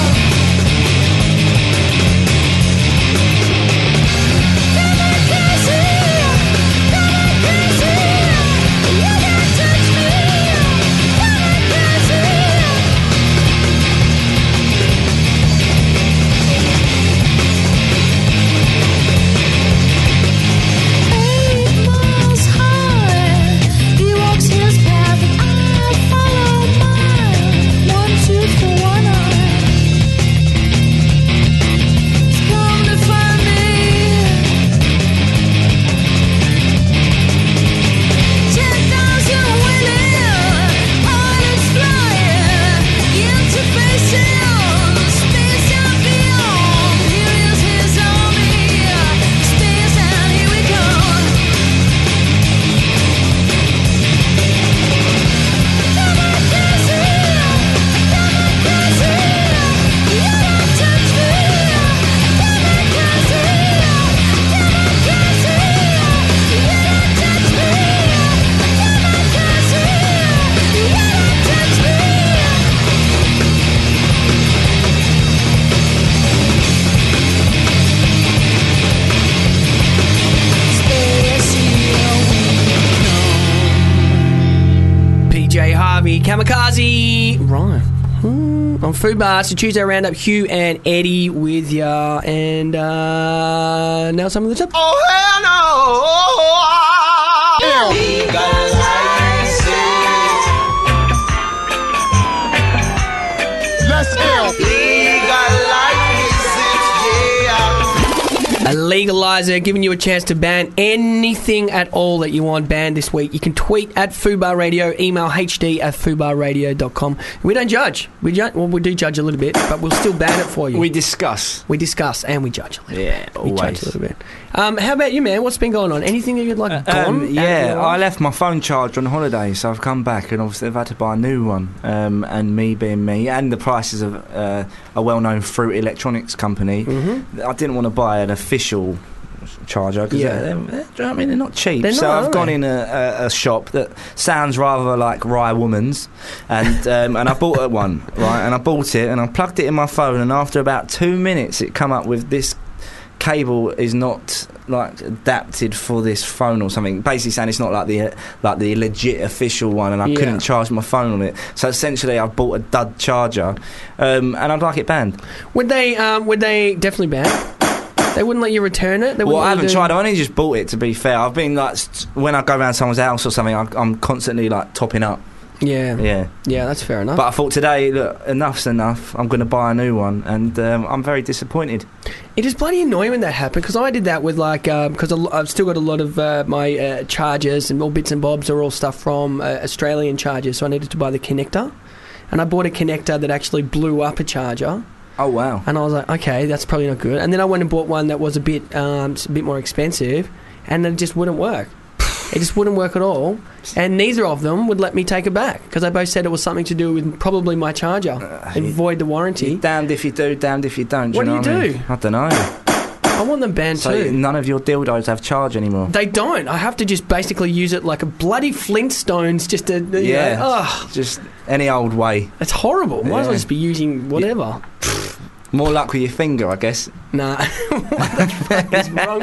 PJ Harvey, Kamikaze. Right. On Food Bar, it's a Tuesday Roundup. Hugh and Eddie with ya. And now some of the top. Oh, hell no! Legalize it. Let's go. Legalize it, yeah. legaliser, giving you a chance to ban anything at all that you want banned this week. You can tweet at Fubar Radio, email hd@fubarradio.com. We don't judge. We do judge a little bit, but we'll still ban it for you. We discuss. We discuss and we judge a little Yeah, bit. We judge a little bit. How about you, man? What's been going on? Anything that you'd like gone? Yeah, I left my phone charger on holiday, so I've come back and obviously I've had to buy a new one. And me being me, and the prices of a well-known fruit electronics company, I didn't want to buy an official charger because they're not cheap. I've gone in a shop that sounds rather like Rye Woman's, and I bought one, right? And I bought it and I plugged it in my phone, and after about 2 minutes, it come up with this cable is not like adapted for this phone or something, basically saying it's not like the legit official one, and I couldn't charge my phone on it. So essentially I bought a dud charger, and I'd like it banned. Would they definitely ban it? They wouldn't let you return it? Well, I haven't tried. I only just bought it, to be fair. I've been like, when I go around someone's house or something, I'm constantly like topping up. Yeah, that's fair enough. But I thought today, look, enough's enough. I'm going to buy a new one, and I'm very disappointed. It is bloody annoying when that happened, because I did that with because I've still got a lot of my chargers and all bits and bobs are all stuff from Australian chargers, so I needed to buy the connector, and I bought a connector that actually blew up a charger. Oh wow! And I was like, okay, that's probably not good. And then I went and bought one that was a bit more expensive, and it just wouldn't work. It just wouldn't work at all, and neither of them would let me take it back because they both said it was something to do with probably my charger and void the warranty. You're damned if you do, damned if you don't. What do you do? I don't know. I want them banned so too. None of your dildos have charge anymore. They don't. I have to just basically use it like a bloody Flintstones, just to just any old way. It's horrible. Might as well just be using whatever. More luck with your finger, I guess. Nah. What the fuck is wrong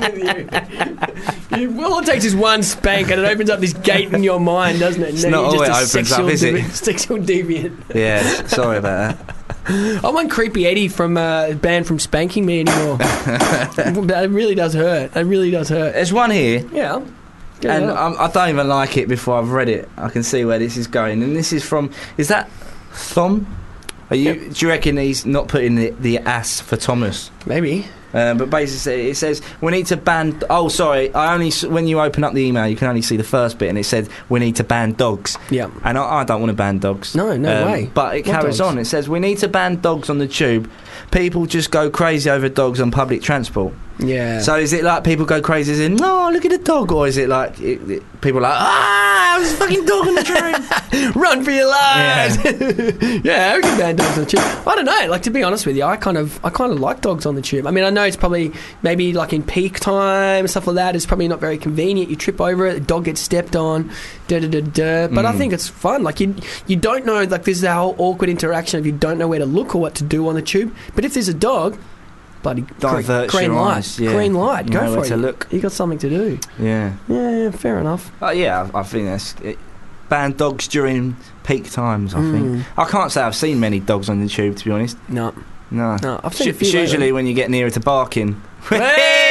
with you? All it takes is one spank and it opens up this gate in your mind, doesn't it? It's not all it opens up, is it? Sexual deviant. Yeah, sorry about that. I want Creepy Eddie banned from spanking me anymore. That really does hurt. It really does hurt. There's one here. Yeah. And I don't even like it before I've read it. I can see where this is going. And this is from... Is that Thom? Do you reckon he's not putting the ass for Thomas? Maybe. But basically, it says we need to ban. Oh, sorry. When you open up the email, you can only see the first bit, and it said we need to ban dogs. Yeah. And I don't want to ban dogs. No way. But it carries on. It says we need to ban dogs on the tube. People just go crazy over dogs on public transport. Yeah. So is it like people go crazy as in, no, look at the dog, or is it like people are like, there's a fucking dog on the train, run for your lives? Yeah, we can ban dogs on the tube. I don't know. Like, to be honest with you, I kind of like dogs on the tube. I mean, I know it's probably maybe like in peak time and stuff like that. It's probably not very convenient. You trip over it, the dog gets stepped on, But I think it's fun. Like you don't know. Like there's that whole awkward interaction if you don't know where to look or what to do on the tube. But if there's a dog, bloody green light, green light, go for it. Look. You got something to do. Yeah, fair enough. Yeah, I think that's it. Ban dogs during peak times. I think I can't say I've seen many dogs on the tube, to be honest. No. I've seen a few. It's usually when you get nearer to barking. Hey!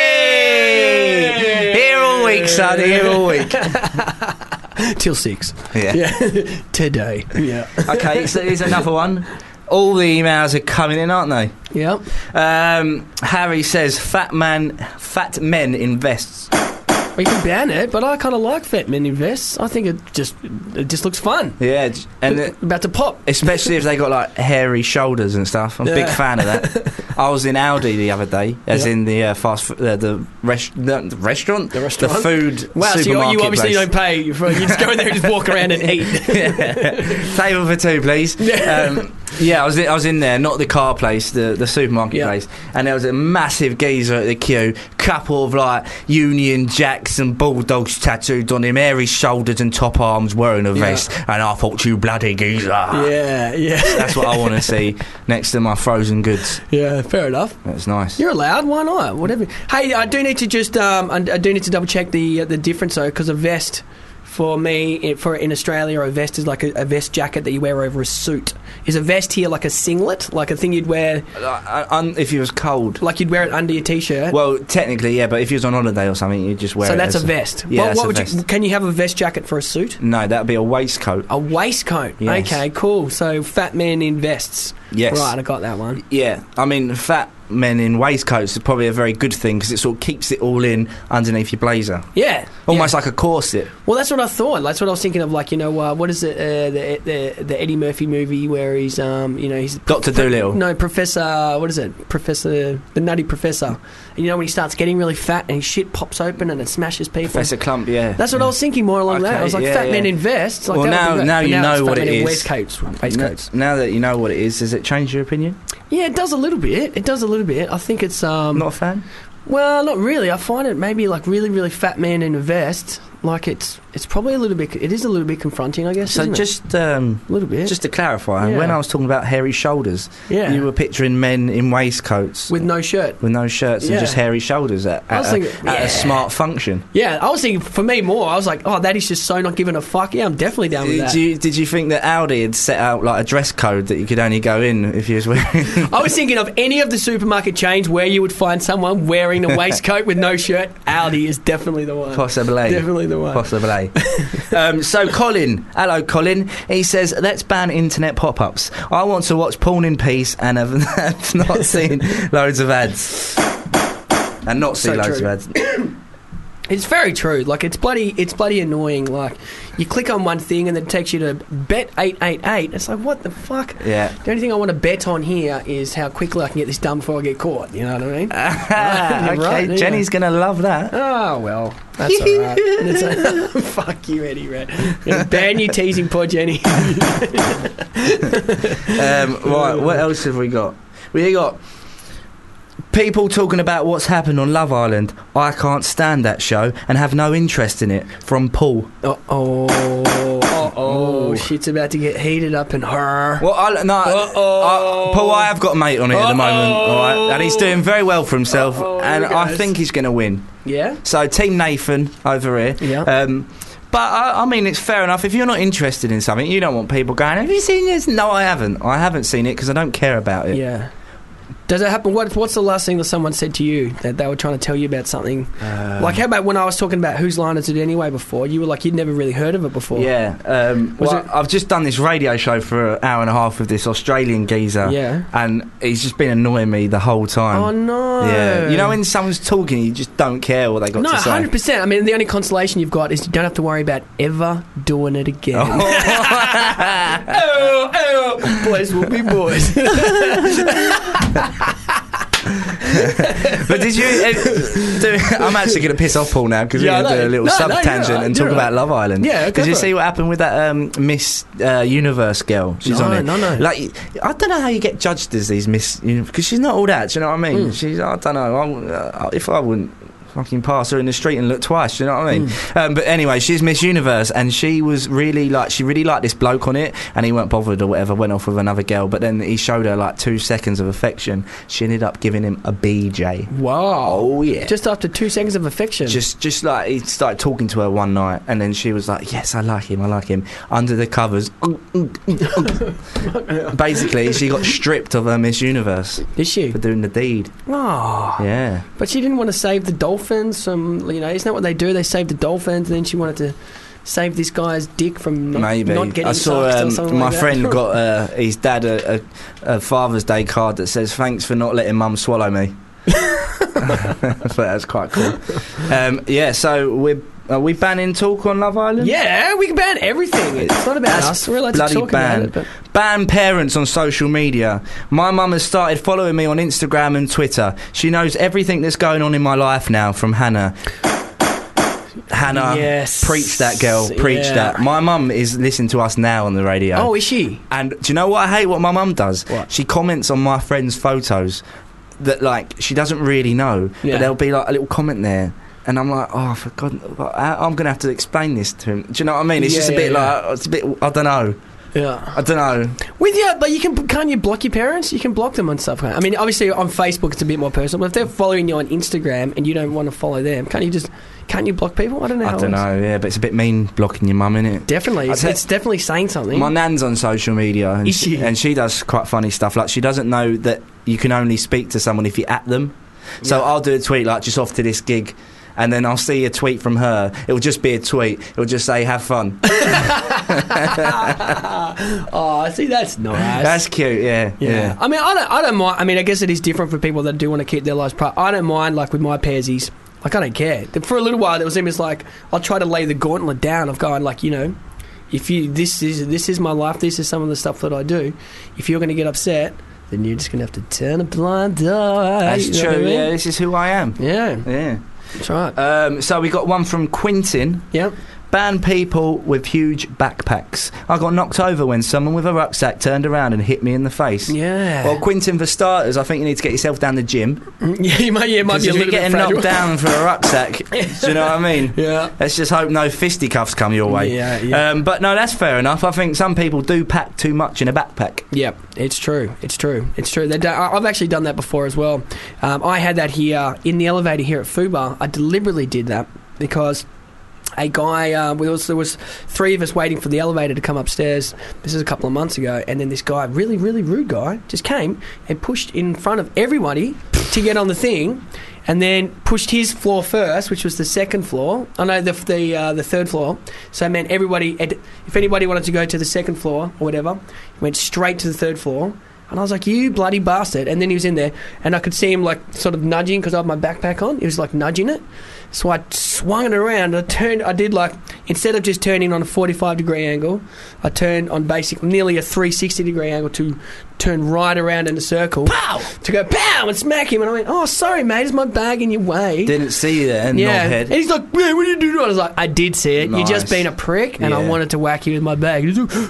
Here all week, son. Here all week. Till 6. Yeah. Today. Yeah. Okay, so here's another one. All the emails are coming in, aren't they? Yeah. Harry says, fat men invests. Well, you can ban it, but I kind of like fat men invests. I think it just looks fun. Yeah, and about to pop. Especially if they got like hairy shoulders and stuff. I'm a big fan of that. I was in Aldi the other day, as in the the restaurant, the food. Wow, so you obviously don't pay. You just go in there and just walk around and eat. Table for two, please. Yeah, I was in there, not the car place, the supermarket place, and there was a massive geezer at the queue, couple of like Union Jacks and Bulldogs tattooed on him, hairy shoulders and top arms, wearing a vest, and I thought, you bloody geezer. Yeah. That's what I want to see next to my frozen goods. Yeah, fair enough. That's nice. You're allowed, why not? Whatever. Hey, I do need to just double check the difference though, because a vest. For me, in Australia, a vest is like a vest jacket that you wear over a suit. Is a vest here like a singlet, like a thing you'd wear if it was cold? Like you'd wear it under your t-shirt? Well, technically, yeah, but if you was on holiday or something, you'd just wear it. So that's a vest. Yeah, what would you? Can you have a vest jacket for a suit? No, that'd be a waistcoat. A waistcoat. Yes. Okay, cool. So fat men in vests. Yes. Right, I got that one. Yeah, I mean, fat men in waistcoats are probably a very good thing because it sort of keeps it all in underneath your blazer. Yeah. Almost like a corset. Well, that's what I thought. That's what I was thinking of. Like, what is it? The Eddie Murphy movie where he's, he's Dr. Dolittle. No, Professor. What is it? Professor, the Nutty Professor. And when he starts getting really fat and his shit pops open and it smashes people. Professor Clump, yeah. That's what I was thinking more along that. I was like, fat men in vests. Like, well, now you know what it is. Waistcoats. Now that you know what it is, does it change your opinion? Yeah, it does a little bit. I think it's not a fan. Well, not really. I find it maybe like really, really fat man in a vest. Like it's probably a little bit. It is a little bit confronting, I guess. So just a little bit. Just to clarify, when I was talking about hairy shoulders, you were picturing men in waistcoats with no shirt, and just hairy shoulders at a smart function. Yeah, I was thinking for me more. I was like, oh, that is just so not giving a fuck. Yeah, I'm definitely down with that. Did you think that Aldi had set out like a dress code that you could only go in if you was wearing? I was thinking of any of the supermarket chains where you would find someone wearing a waistcoat with no shirt. Aldi is definitely the one. Possibly. Definitely the one. Possibly. So Colin, hello Colin, he says, let's ban internet pop-ups. I want to watch porn in peace and have not seen loads of ads. And not see loads of ads. It's very true. Like, it's bloody annoying. Like, you click on one thing and then it takes you to bet 888. It's like, what the fuck? Yeah. The only thing I want to bet on here is how quickly I can get this done before I get caught. You know what I mean? Okay, right, Jenny's going to love that. Oh, well, that's all right. Fuck you, Eddie Red. Ban you teasing poor Jenny. Right, what else have we got? We got people talking about what's happened on Love Island. I can't stand that show and have no interest in it. From Paul. Oh, shit's about to get heated up in her. Well, Paul, I have got a mate on it at the moment, all right? And he's doing very well for himself, and I think he's going to win. Yeah? So, Team Nathan over here. Yeah. But, I mean, it's fair enough. If you're not interested in something, you don't want people going, have you seen this? No, I haven't. I haven't seen it because I don't care about it. Yeah. Does it happen? What's the last thing that someone said to you that they were trying to tell you about something? Like, how about when I was talking about Whose Line Is It Anyway before? You were like, you'd never really heard of it before. Yeah. I've just done this radio show for an hour and a half with this Australian geezer. Yeah. And he's just been annoying me the whole time. Oh, no. Yeah. You know when someone's talking, you just don't care what they got to say? No, 100%. I mean, the only consolation you've got is you don't have to worry about ever doing it again. Oh, boys will be boys. But did you I'm actually going to piss off Paul now because we're going to do a little sub-tangent and talk about Love Island. Yeah, did you see what happened with that Miss Universe girl? She's on it. No. Like, I don't know how you get judged as these Miss Universe, because she's not all that, do you know what I mean? I don't know, if I wouldn't fucking pass her in the street and look twice, you know what I mean? But anyway, she's Miss Universe, and she was really like, she really liked this bloke on it, and he weren't bothered or whatever, went off with another girl, but then he showed her like 2 seconds of affection. She ended up giving him a BJ. Wow. Oh yeah. Just after 2 seconds of affection. Just like he started talking to her one night, and then she was like, yes, I like him. Under the covers. Basically, she got stripped of her Miss Universe. Did she? For doing the deed. Oh. Yeah. But she didn't want to save the dolphins from, isn't that what they do? They save the dolphins, and then she wanted to save this guy's dick from not getting I saw sucked or something my like that. friend got his dad a Father's Day card that says, thanks for not letting Mum swallow me. So that's quite cool. Yeah, so are we banning talk on Love Island? Yeah, we can ban everything. It's not about us. We're allowed to talk about it. But ban parents on social media. My mum has started following me on Instagram and Twitter. She knows everything that's going on in my life now, from Hannah. Yes. Preach that, girl. Preach that. My mum is listening to us now on the radio. Oh, is she? And do you know what I hate? What my mum does? What? She comments on my friends' photos that, like, she doesn't really know. Yeah. But there'll be, like, a little comment there. And I'm like, oh, for God, I'm going to have to explain this to him. Do you know what I mean? It's just a bit like, it's a bit, I don't know. Yeah. I don't know. With you, but can't you block your parents? You can block them on stuff. I mean, obviously on Facebook it's a bit more personal, but if they're following you on Instagram and you don't want to follow them, can't you block people? I don't know. I don't know, yeah, but it's a bit mean blocking your mum, innit? Definitely. It's definitely saying something. My nan's on social media, and she does quite funny stuff. Like, she doesn't know that you can only speak to someone if you're at them. So I'll do a tweet like, just off to this gig, and then I'll see a tweet from her. It'll just be a tweet. It'll just say, "Have fun." Oh, see, that's nice. That's cute. Yeah. I mean, I don't mind. I mean, I guess it is different for people that do want to keep their lives private. I don't mind, like with my pairsies. Like, I don't care. For a little while, there was him. It's like I'll try to lay the gauntlet down of going, like, you know, if you this is my life. This is some of the stuff that I do. If you're going to get upset, then you're just going to have to turn a blind eye. That's true. Yeah, this is who I am. Yeah. That's right. So we got one from Quintin. Yep. Ban people with huge backpacks. I got knocked over when someone with a rucksack turned around and hit me in the face. Yeah. Well, Quintin, for starters, I think you need to get yourself down the gym. Yeah, you might be a little bit getting knocked down for a rucksack. Do you know what I mean? Yeah. Let's just hope no fisticuffs come your way. Yeah. But no, that's fair enough. I think some people do pack too much in a backpack. Yeah, it's true. I've actually done that before as well. I had that here in the elevator here at Fubar. I deliberately did that because a guy, there was three of us waiting for the elevator to come upstairs. This is a couple of months ago, and then this guy, really, really rude guy, just came and pushed in front of everybody to get on the thing, and then pushed his floor first, which was the second floor. Oh no, the third floor. So it meant everybody, if anybody wanted to go to the second floor or whatever, he went straight to the third floor. And I was like, "You bloody bastard!" And then he was in there, and I could see him like sort of nudging because I had my backpack on. He was like nudging it. So I swung it around. I did like, instead of just turning on a 45-degree angle, I turned on basically nearly a 360-degree angle to turn right around in a circle. Pow! To go pow and smack him. And I went, "Oh, sorry, mate, is my bag in your way?" Didn't see you there, yeah. knobhead. And he's like, "Yeah, what are you doing?" I was like, "I did see it. Nice. You're just being a prick, and I wanted to whack you with my bag." He's like,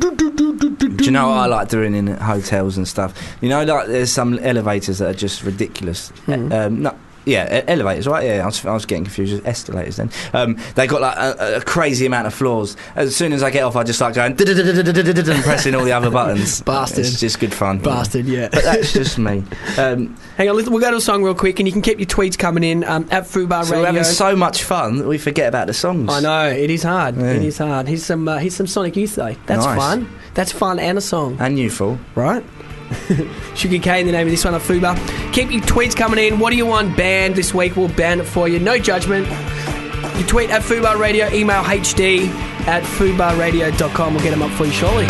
do you know what I like doing in hotels and stuff? You know, like there's some elevators that are just ridiculous. Elevators, right? Yeah, I was getting confused with escalators then. They got like a crazy amount of floors. As soon as I get off, I just start going and pressing all the other buttons. Bastard. It's just good fun. Bastard, yeah. But that's just me. Hang on, we'll go to a song real quick, and you can keep your tweets coming in at Fubar Radio. We're having so much fun that we forget about the songs. I know, it is hard. Yeah. It is hard. Here's some Sonic Youth though. That's nice. fun. That's fun and a song. And Youthful. Right? Sugar K in the name of this one on Fubar. Keep your tweets coming in. What do you want banned this week? We'll ban it for you. No judgment. You tweet at Fubar Radio, email hd@fubarradio.com. We'll get them up for you shortly.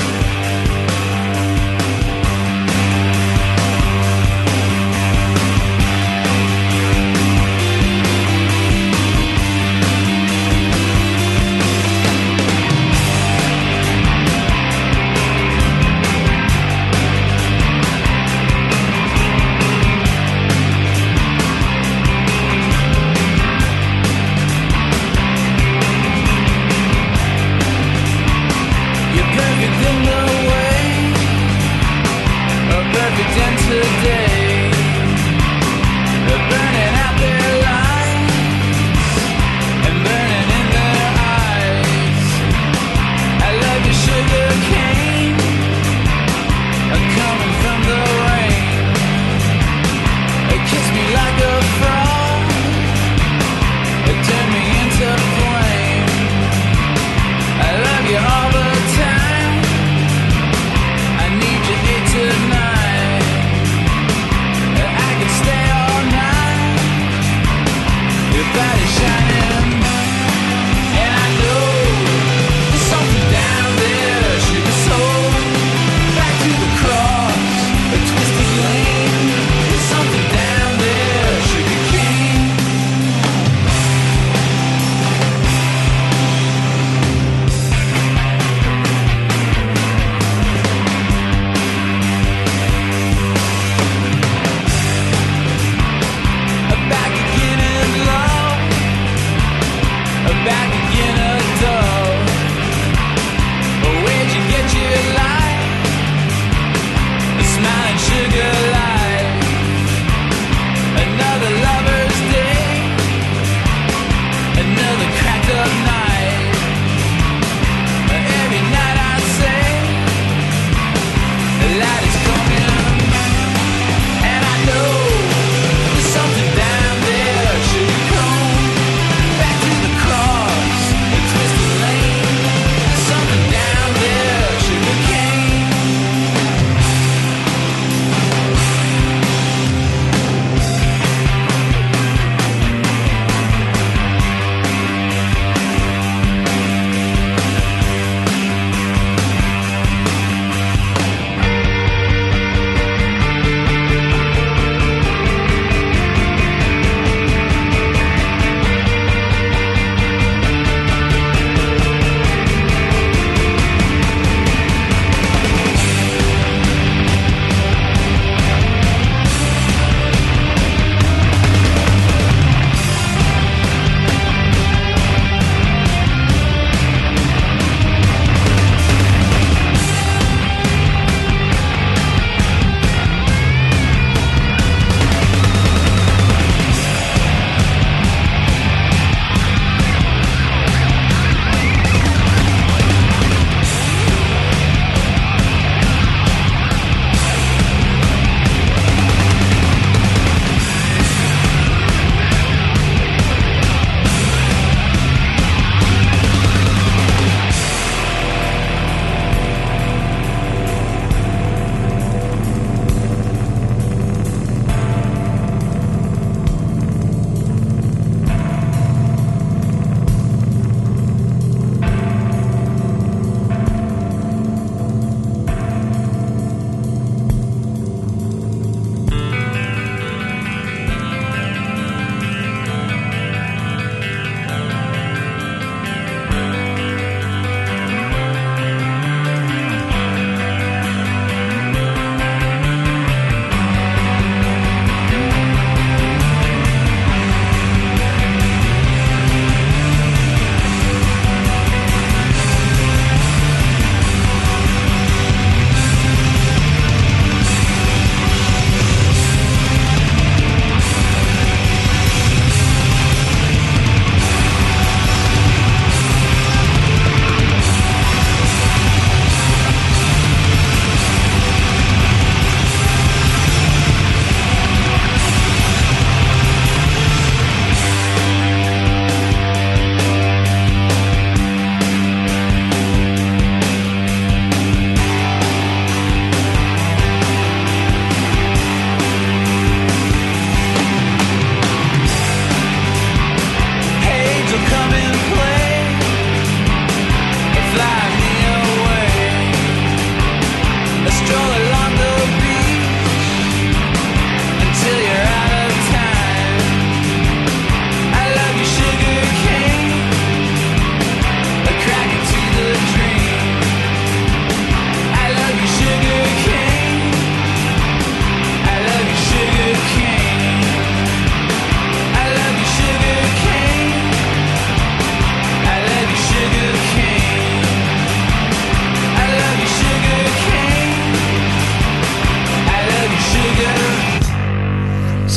You're perfect in the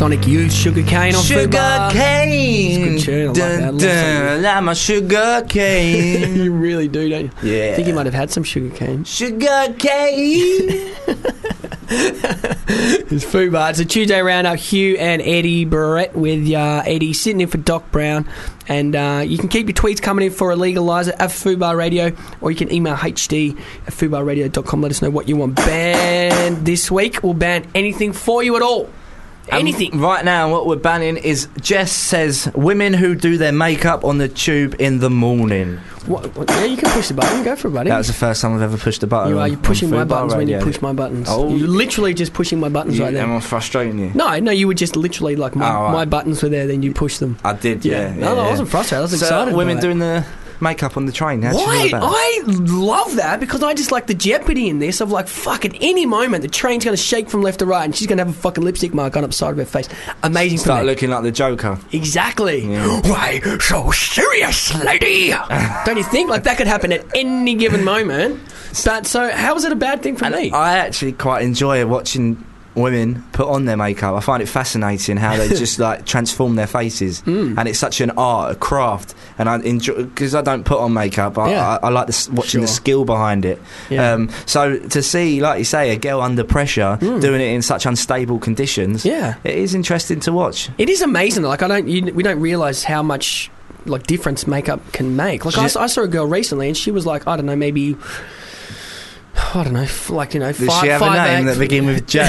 Sonic Youth, Sugar Cane on Sugar Fubar. cane. It's a good tune. I like that. I love Dun, I'm a sugar cane. You really do, don't you? Yeah. I think you might have had some sugar cane. Sugar cane. It's Fubar. It's a Tuesday roundup. Hugh and Eddie Barrett with Eddie sitting in for Doc Brown. And you can keep your tweets coming in for a legaliser at Fubar Radio, or you can email hd@fubarradio.com. Let us know what you want banned this week. We'll ban anything for you at all. Anything. Right now, what we're banning is Jess says women who do their makeup on the tube in the morning. What? Yeah, you can push the button. Go for it, buddy. That was the first time I've ever pushed a button. You're pushing my buttons when you Radio. push my buttons. Oh. You're literally just pushing my buttons right there. Am I frustrating you? No, you were just literally like my buttons were there, then you push them. I did, yeah. No, I wasn't frustrated. I was excited. Women by doing the makeup on the train. How do you Why? feel about I love that because I just like the jeopardy in this of like, fuck, at any moment the train's going to shake from left to right and she's going to have a fucking lipstick mark on the side of her face. Amazing for Start me. looking like the Joker. Exactly. Yeah. Why so serious, lady? Don't you think like that could happen at any given moment? But so how is it a bad thing for me? I actually quite enjoy watching women put on their makeup. I find it fascinating how they just like transform their faces, and it's such an art, a craft, and I enjoy because I don't put on makeup. I like watching the skill behind it. Yeah. So to see, like you say, a girl under pressure doing it in such unstable conditions, it is interesting to watch. It is amazing. Like we don't realise how much like difference makeup can make. Like I saw a girl recently, and she was like, I don't know, maybe. I don't know, like, Does she have a name that begin with J?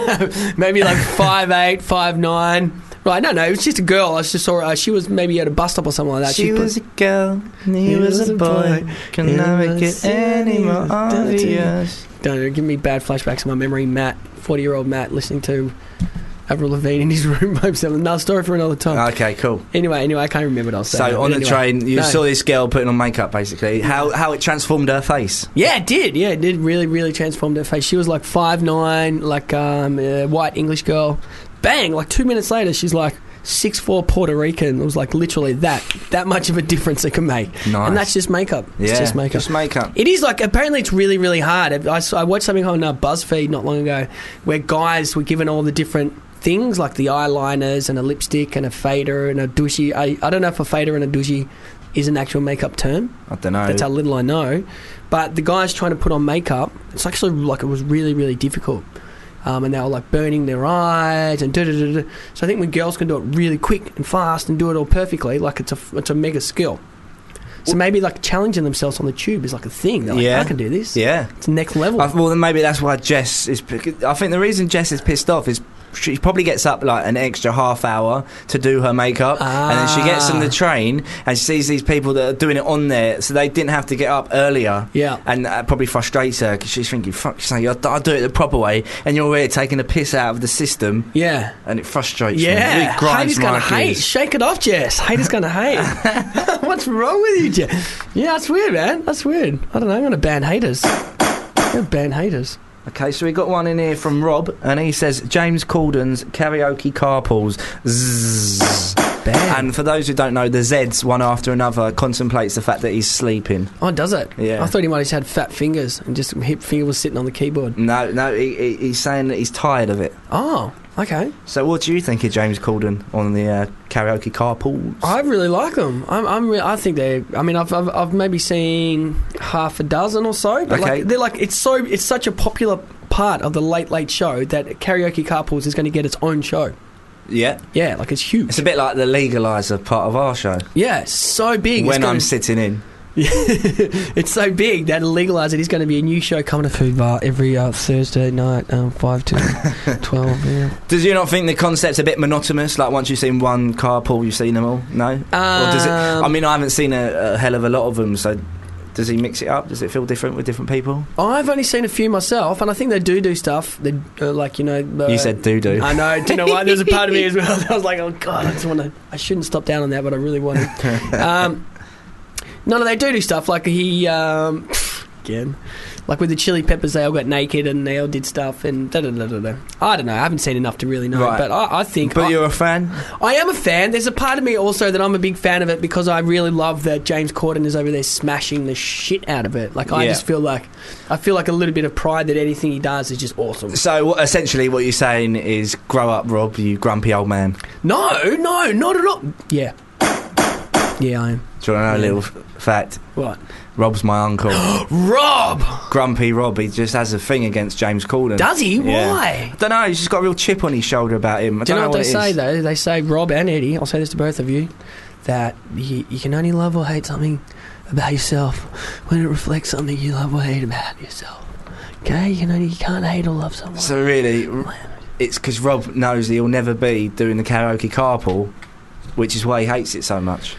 Maybe like 5'8", 5'9". Right, no, it was just a girl. I just saw her. She was maybe at a bus stop or something like that. She was a girl, and he was a boy. Can never get any more obvious. Don't give me bad flashbacks of my memory. 40-year-old Matt, listening to Avril Lavigne in his room by himself. Another story for another time. Okay, cool. Anyway, I can't remember what I was saying. So on the train, you saw this girl putting on makeup, basically. How it transformed her face? Yeah, it did. Yeah, it did really, really transform her face. She was like 5'9", like a white English girl. Bang! Like 2 minutes later, she's like 6'4" Puerto Rican. It was like literally that much of a difference it can make. Nice. And that's just makeup. It's just makeup. Just makeup. It is like, apparently it's really, really hard. I watched something on BuzzFeed not long ago where guys were given all the different things like the eyeliners and a lipstick and a fader and a douchey. I don't know if a fader and a douchey is an actual makeup term. I don't know. That's how little I know. But the guys trying to put on makeup, it's actually like it was really, really difficult. And they were like burning their eyes and da-da-da-da. So I think when girls can do it really quick and fast and do it all perfectly, like it's a mega skill. So maybe like challenging themselves on the tube is like a thing. They're like, I can do this. Yeah. It's next level. Well, then maybe that's why Jess is... I think the reason Jess is pissed off is she probably gets up like an extra half hour to do her makeup, and then she gets on the train and she sees these people that are doing it on there, so they didn't have to get up earlier. Yeah. And that probably frustrates her because she's thinking, fuck, I'll do it the proper way, and you're really taking a piss out of the system. Yeah. And it frustrates me. Yeah. It grinds Haters gonna my hate. gears. Shake it off, Jess. Haters gonna hate. What's wrong with you, Jess? Yeah, that's weird, man. That's weird. I don't know. I'm gonna ban haters. I'm gonna ban haters. Okay, so we got one in here from Rob, and he says James Corden's karaoke carpools. Zzz. And for those who don't know, the Z's one after another contemplates the fact that he's sleeping. Oh, does it? Yeah. I thought he might have just had fat fingers and just hip finger was sitting on the keyboard. No, he's saying that he's tired of it. Oh, okay. So what do you think of James Corden on the karaoke carpools? I really like them. I think they're. I mean, I've maybe seen half a dozen or so. But Okay. like, they're like it's such a popular part of the Late Show that karaoke carpools is going to get its own show. Yeah. Yeah, like it's huge. It's a bit like the Legaliser part of our show. Yeah, it's so big. When I'm sitting in. It's so big that Legalise It is going to be a new show coming to Food Bar every Thursday night, 5 to 12. Yeah. Does you not think the concept's a bit monotonous? Like once you've seen one carpool, you've seen them all? No? Or does it? I mean, I haven't seen a hell of a lot of them, so does he mix it up? Does it feel different with different people? I've only seen a few myself, and I think they do stuff. They like, you know. You said do. I know. Do you know what? There's a part of me as well. I was like, oh god, I shouldn't stop down on that, but I really wanted. No, they do stuff like he. again. Like with the Chili Peppers, they all got naked and they all did stuff and da-da-da-da-da. I don't know. I haven't seen enough to really know. Right. But I think... But you're a fan? I am a fan. There's a part of me also that I'm a big fan of it because I really love that James Corden is over there smashing the shit out of it. Like, I just feel like... I feel like a little bit of pride that anything he does is just awesome. So, essentially what you're saying is, grow up, Rob, you grumpy old man. No, not at all. Yeah. Yeah, I am. Do you want to know a little fact? What? Rob's my uncle. Rob! Grumpy Rob. He just has a thing against James Corden. Does he? Yeah. Why? I don't know. He's just got a real chip on his shoulder about him. Do you know what they say, though? They say, Rob and Eddie, I'll say this to both of you, that you can only love or hate something about yourself when it reflects something you love or hate about yourself. Okay? You can't hate or love someone. So really, it's because Rob knows that he'll never be doing the karaoke carpool, which is why he hates it so much.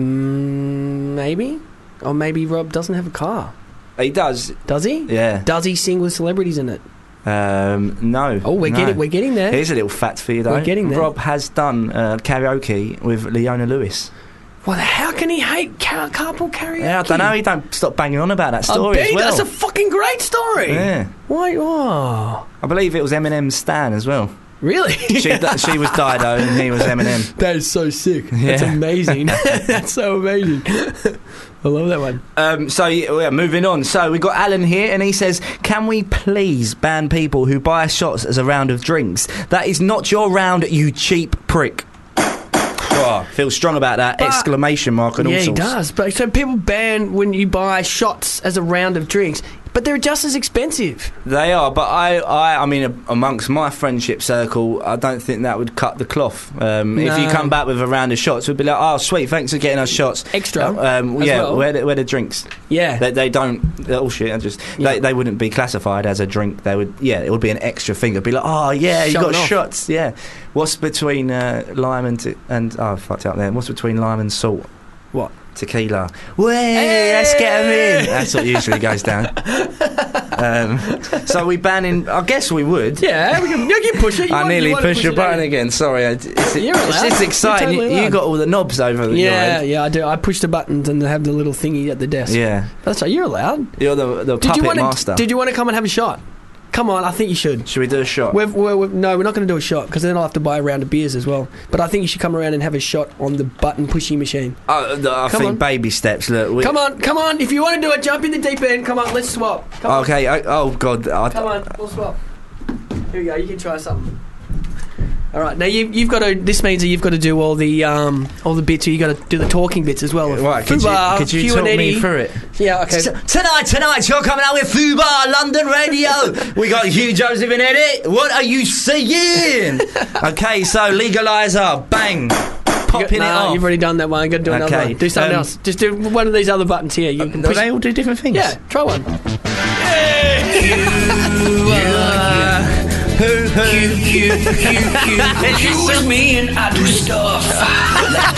Maybe. Or maybe Rob doesn't have a car. He does. Does he? Yeah. Does he sing with celebrities in it? No. Oh, we're getting there. Here's a little fact for you, though. We're getting there. Rob has done karaoke with Leona Lewis. Well, how can he hate carpool karaoke? Yeah, I don't know. He don't stop banging on about that story as well. That's a fucking great story. Yeah. Why? Oh. I believe it was Eminem's Stan as well. Really? She was Dido and he was Eminem. That is so sick. That's amazing. That's so amazing. I love that one. So, moving on. So, we've got Alan here, and he says, can we please ban people who buy shots as a round of drinks? That is not your round, you cheap prick. Oh, feel strong about that. But, exclamation mark and all sorts. Yeah, he does. But so people ban when you buy shots as a round of drinks, but they're just as expensive. They are, but I mean, amongst my friendship circle, I don't think that would cut the cloth. No. If you come back with a round of shots, we'd be like, oh, sweet, thanks for getting us shots. Extra. Well. where the drinks? Yeah. They don't, oh shit, they wouldn't be classified as a drink. They would, it would be an extra thing. It'd be like, oh, yeah, you got shots. Yeah. What's between lime and oh, I fucked up there. What's between lime and salt? What? Tequila. Way, let's get them in. That's what usually goes down. So we banning. I guess we would. Yeah, we can push it. I nearly pushed your button again. Sorry, it's exciting. You got all the knobs over. Yeah, I do. I push the buttons and they have the little thingy at the desk. Yeah, that's right. You're allowed. You're the puppet master. Did you want to come and have a shot? Come on, I think you should. Should we do a shot? No, we're not going to do a shot because then I'll have to buy a round of beers as well. But I think you should come around and have a shot on the button pushing machine. I think baby steps. Look, come on. If you want to do it, jump in the deep end. Come on, let's swap. Okay. Oh God. Come on, we'll swap. Here we go. You can try something. All right. Now you've got to. This means that you've got to do all the bits. You got to do the talking bits as well. Right. Could you talk me through it? Yeah. Okay. Tonight, you're coming out with Fubar London Radio. We got Hugh, Joseph, and Eddie. What are you saying? Okay. So legalizer, bang. Popping it off. You've already done that one. Got to do another one. Do something else. Just do one of these other buttons here. You can they all do different things. Yeah. Try one. You with me and I do stuff like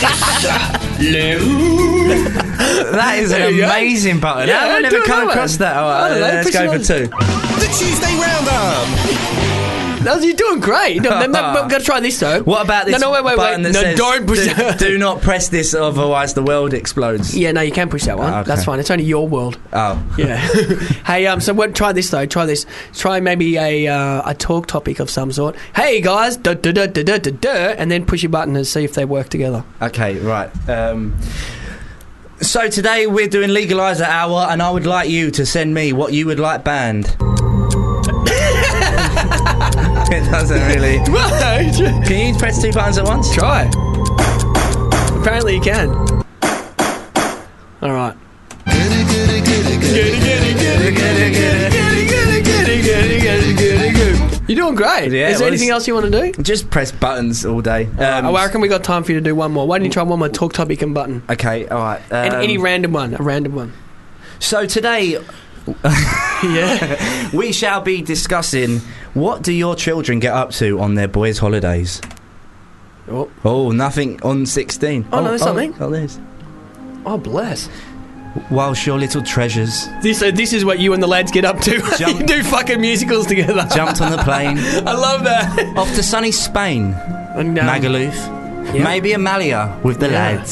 this. That is an amazing button. Yeah, I've never come across that. Let's go for 2. The Tuesday Roundup. You're doing great. We've got to try this though. What about this? No, wait. Button that says, don't push that. Do not press this, otherwise the world explodes. Yeah, no, you can push that one. Okay. That's fine. It's only your world. Oh, yeah. Hey, so try this though. Try this. Try maybe a talk topic of some sort. Hey guys, and then push your button and see if they work together. Okay, right. So today we're doing Legalizer Hour, and I would like you to send me what you would like banned. It doesn't really. Can you press 2 buttons at once? Try. Apparently you can. All right. You're doing great. Yeah, is there anything else you want to do? Just press buttons all day. I reckon we got time for you to do one more. Why don't you try one more talk topic and button? Okay, all right. And any random one. A random one. So today... Yeah. We shall be discussing what do your children get up to on their boys' holidays. Oh, nothing on 16. Oh, no, there's something. Oh, there's. Oh, bless. Whilst your little treasures. This is what you and the lads get up to. You do fucking musicals together. Jumped on the plane. I love that. Off to sunny Spain. Magaluf. Yep. Maybe a Malia with the lads.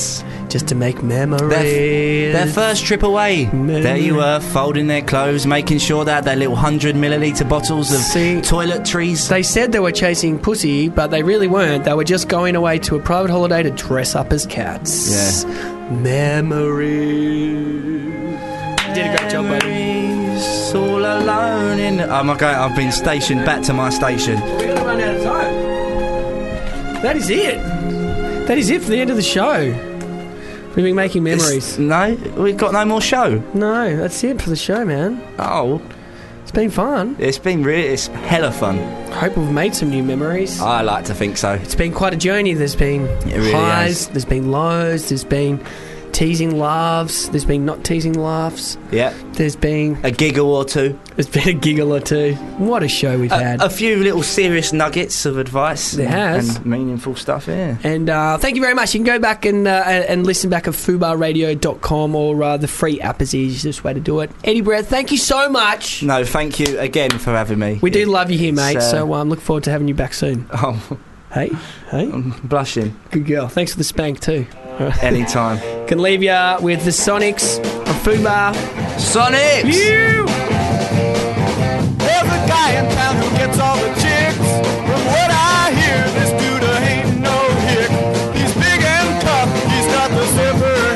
just to make memories. Their first trip away. There you were, folding their clothes, making sure they had their little 100ml bottles of toiletries. They said they were chasing pussy, but they really weren't. They were just going away to a private holiday to dress up as cats. Yeah. Memories. You did a great job, buddy. All alone in. Oh my God! I've been stationed back to my station. We're gonna run out of time. That is it. That is it for the end of the show. We've been making memories. No, we've got no more show. No, that's it for the show, man. Oh, it's been fun. It's hella fun. Hope we've made some new memories. I like to think so. It's been quite a journey. There's been really highs, has. There's been lows, there's been teasing laughs, there's been not teasing laughs. Yeah. There's been a giggle or two. There's been a giggle or two. What a show we've had. A few little serious nuggets of advice. There has. And meaningful stuff, yeah. And thank you very much. You can go back and listen back at fubarradio.com or the free app is the easiest way to do it. Eddie Brett, thank you so much. No, thank you again for having me. We do love you here, mate, so I'm looking forward to having you back soon. Oh. Hey? I'm blushing. Good girl. Thanks for the spank too. Anytime. Can leave you with the Sonics on Fubar. Sonics! You! There's a guy in town who gets all the chicks. From what I hear, this dude ain't no hick. He's big and tough, he's got the zipper